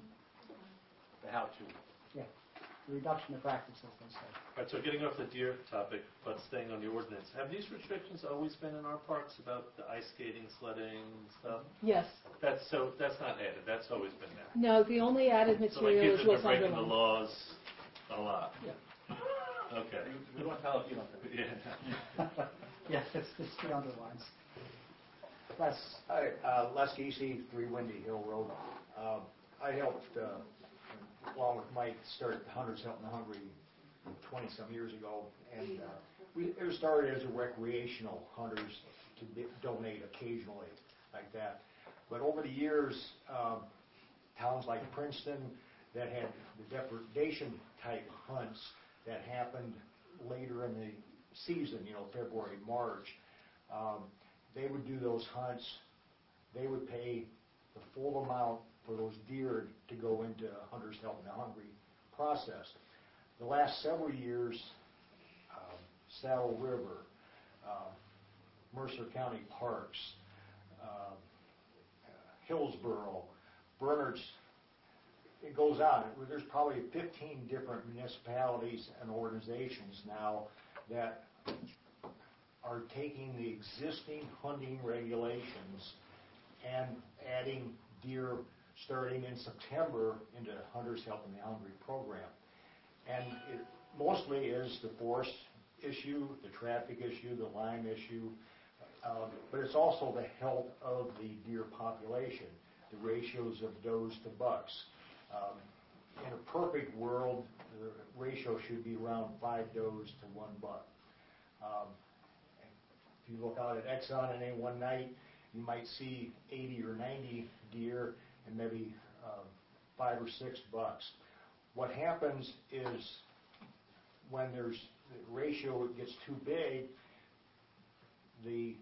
The how-to. Yeah. The reduction of practice, as they say. All right, so getting off the deer topic, but staying on the ordinance, have these restrictions always been in our parks about the ice skating, sledding, stuff? Yes. That's so. That's not added. That's always been there. No, the only added So my material kids is are what's breaking the underlined. laws a lot. Yeah. Okay. We won't tell if you don't. Yeah. Yeah, it's, it's the underlines. Les, Hi, uh, Les Geesey, three Windy Hill Road. Uh, I helped, uh, along with Mike, start Hunters Helping the Hungry twenty-some years ago, and uh, we, it was started as a recreational hunters to be, donate occasionally like that. But over the years, um, towns like Princeton that had the depredation type hunts that happened later in the season, you know, February, March, um, they would do those hunts. They would pay the full amount for those deer to go into Hunters Helping the Hungry process. The last several years, um, Saddle River, uh, Mercer County Parks, uh, Hillsborough, Bernard's. It goes on. There's probably fifteen different municipalities and organizations now that are taking the existing hunting regulations and adding deer starting in September into Hunters Helping the Hungry program. And it mostly is the forest issue, the traffic issue, the Lyme issue, uh, but it's also the health of the deer population, the ratios of does to bucks. Um, in a perfect world, the ratio should be around five does to one buck. Um, if you look out at Exxon in any one night, you might see eighty or ninety deer and maybe uh, five or six bucks. What happens is when there's the ratio gets too big, the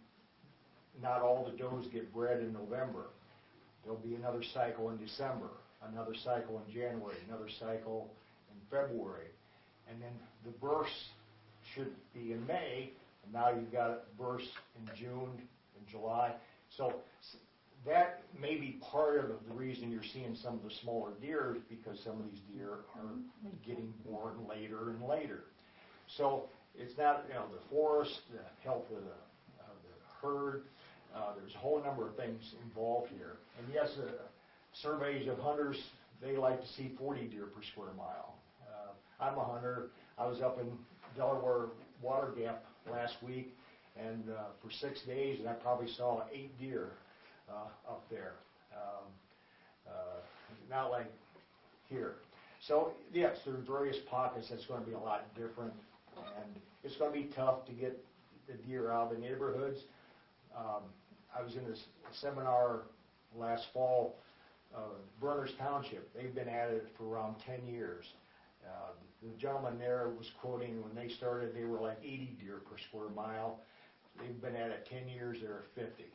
not all the does get bred in November. There'll be another cycle in December, another cycle in January, another cycle in February, and then the bursts should be in May, and now you've got bursts in June and July. So that may be part of the reason you're seeing some of the smaller deer, is because some of these deer are getting born later and later. So it's not, you know, the forest, the health of the, of the herd. Uh, there's a whole number of things involved here. And yes, uh, surveys of hunters, they like to see forty deer per square mile. Uh, I'm a hunter. I was up in Delaware Water Gap last week, and uh, for six days, and I probably saw eight deer uh, up there. Um, uh, not like here. So yes, there are various pockets that's going to be a lot different, and it's going to be tough to get the deer out of the neighborhoods. Um, I was in this seminar last fall, uh, Berners Township. They've been at it for around ten years. Uh, the gentleman there was quoting when they started, they were like eighty deer per square mile. They've been at it ten years, they're at fifty.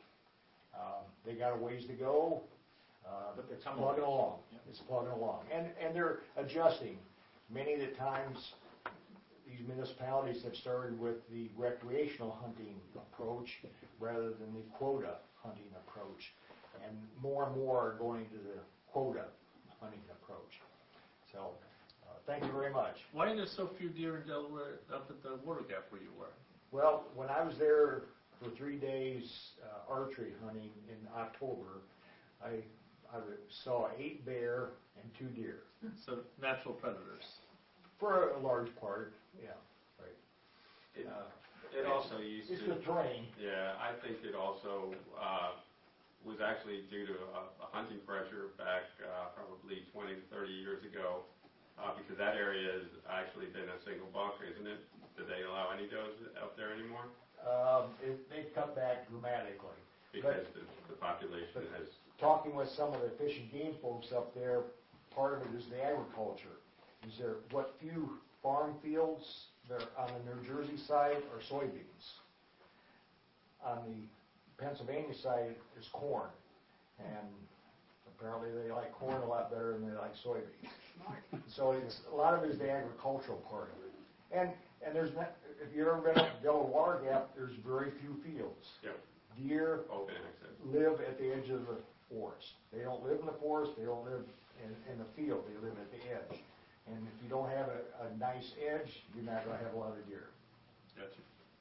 Um, they got a ways to go, uh, but it's plugging along. Yep. It's plugging along. And, and they're adjusting. Many of the times, these municipalities have started with the recreational hunting approach rather than the quota hunting approach. And more and more are going to the quota hunting approach. So, uh, thank you very much. Why are there so few deer in Delaware up at the Water Gap where you were? Well, when I was there for three days uh, archery hunting in October, I, I saw eight bear and two deer. So natural predators. For a large part, yeah, right. It, uh, it also used it's to... It's the terrain. Yeah, I think it also uh, was actually due to a, a hunting pressure back uh, probably twenty to thirty years ago, uh, because that area has actually been a single buck, isn't it? Do they allow any does out there anymore? Um, it, they've cut back dramatically. Because but, the, the population has... Talking with some of the fish and game folks up there, part of it is the agriculture. Is there what few farm fields that are on the New Jersey side are soybeans. On the Pennsylvania side is corn, and apparently they like corn a lot better than they like soybeans. So it's, a lot of it is the agricultural part of it. And and there's not, if you've ever been up to Delaware Water Gap, there's very few fields. Yep. Deer Open access. live at the edge of the forest. They don't live in the forest. They don't live in, in the field. They live at the edge. And if you don't have a, a nice edge, you're not going to have a lot of deer. Gotcha.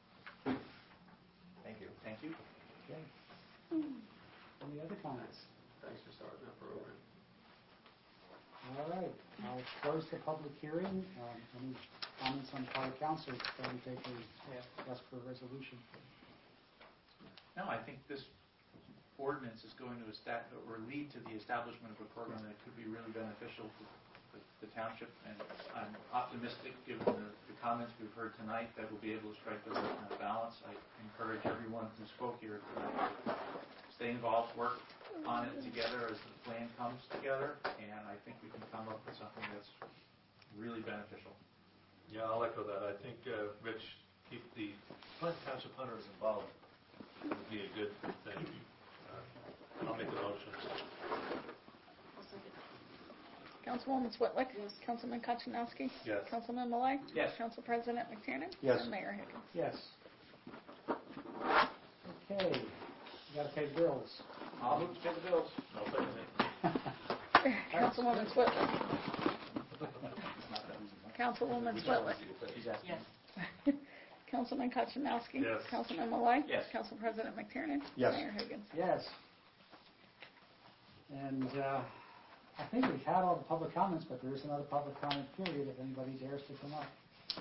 Thank you. Thank you. Okay. Any other comments? Thanks for starting that program. All right, I'll close the public hearing. Um, Any comments on the part of council before we take a, ask for a resolution? No, I think this ordinance is going to esta- or lead to the establishment of a program that could be really beneficial to the, the township, and I'm optimistic, given the, the comments we've heard tonight, that we'll be able to strike the right kind of balance. I encourage everyone who spoke here tonight to stay involved, work on it together as the plan comes together, and I think we can come up with something that's really beneficial. Yeah, I'll echo that. I think, uh, Rich, keep the Flint Township hunters involved would be a good thing. Uh, I'll make a motion. Councilman Councilwoman Switlick. Councilman Kochanowski. Yes. Councilman Malloy. Yes. Council President McTiernan. Yes. And Mayor Higgins. Yes. Okay, you gotta pay bills. I'll move to pay the bills. I'll second it. Councilwoman Switlick. Councilwoman Switlick. Yes. Councilman Kochanowski. Yes. Councilman Malloy. Yes. Council President McTiernan. Yes. Mayor Higgins. Yes. And uh, I think we've had all the public comments, but there is another public comment period if anybody dares to come up.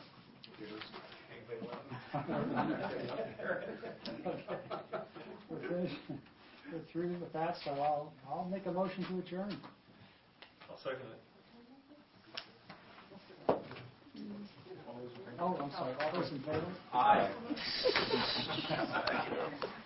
We're finished. We're through with that, so I'll, I'll make a motion to adjourn. I'll second it. Oh, I'm sorry, all those in favor? Aye.